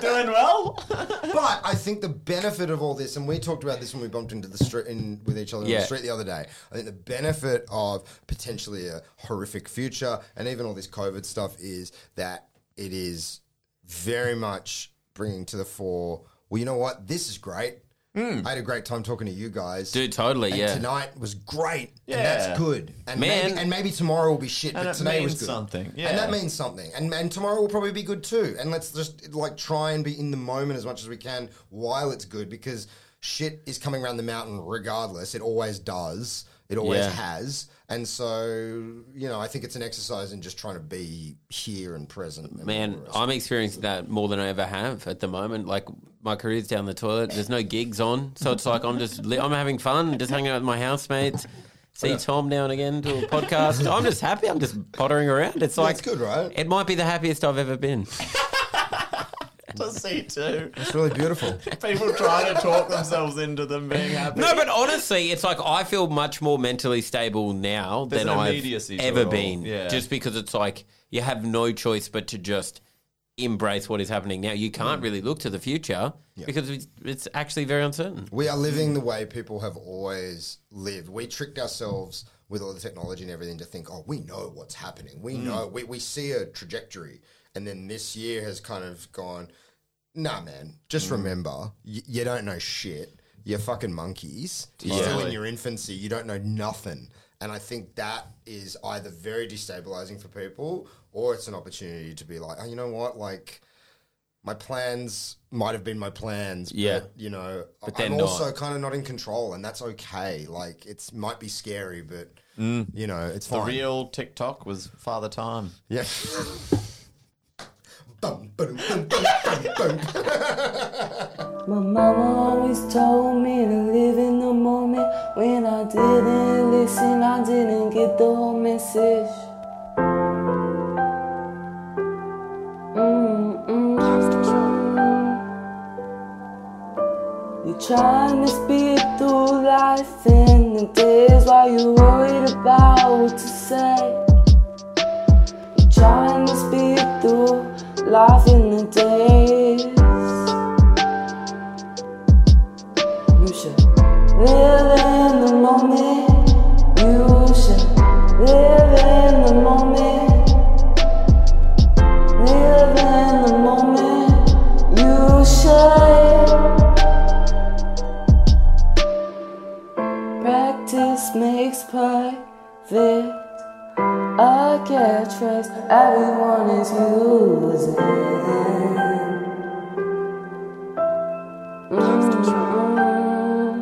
doing well. But I think the benefit of all this, and we talked about this when we bumped into the street in, with each other on Yeah. the street the other day. I think the benefit of potentially a horrific future and even all this COVID stuff is that it is very much bringing to the fore. Well, you know what? This is great. I had a great time talking to you guys. Dude, totally, and yeah. tonight was great. Yeah. And that's good. And Man. maybe and maybe tomorrow will be shit, And but it today was means good. something, yeah. And that means something. And and tomorrow will probably be good too. And let's just like try and be in the moment as much as we can while it's good, because shit is coming around the mountain regardless. It always does. It always Yeah. has. And so, you know, I think it's an exercise in just trying to be here and present. and all Man, the rest. I'm experiencing that more than I ever have at the moment. Like, my career's down the toilet. There's no gigs on. So it's like I'm just, li- I'm having fun, just hanging out with my housemates. See Tom now and again, do a podcast. I'm just happy. I'm just pottering around. It's like, it's good, right? It might be the happiest I've ever been. To see too. It's really beautiful. People trying to talk themselves into them being happy. No, but honestly, it's like I feel much more mentally stable now There's than an I've immediacy to ever it all. been. Yeah. Just because it's like you have no choice but to just embrace what is happening now. You can't really look to the future because it's, it's actually very uncertain. We are living the way people have always lived. We tricked ourselves with all the technology and everything to think, oh, we know what's happening. We know, we, we see a trajectory. And then this year has kind of gone, nah, man, just remember, y- you don't know shit. You're fucking monkeys. You're still in Totally. your infancy. You don't know nothing. And I think that is either very destabilizing for people or it's an opportunity to be like, oh, you know what, like... My plans might have been my plans, Yeah. but, you know, But they're I'm also not. kind of not in control, and that's okay. Like, it might be scary, but, Mm. you know, it's The fine. real TikTok was Father Time. Yeah. Bum, ba-dum, bum, bum, bum, bum. My mama always told me to live in the moment. When I didn't listen, I didn't get the whole message. You're trying to speed through life in the days while you're worried about what to say. You're trying to speed through life in the days. You should live in the moment. You should live in the moment. Live in the moment. You should. Practice makes perfect. A catchphrase everyone is using. Mm-mm.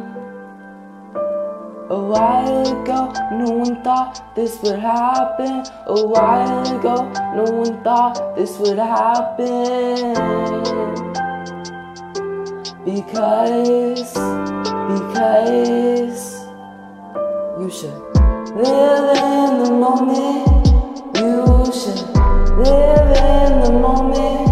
A while ago, no one thought this would happen. A while ago, no one thought this would happen. Because, because you should live in the moment. You should live in the moment.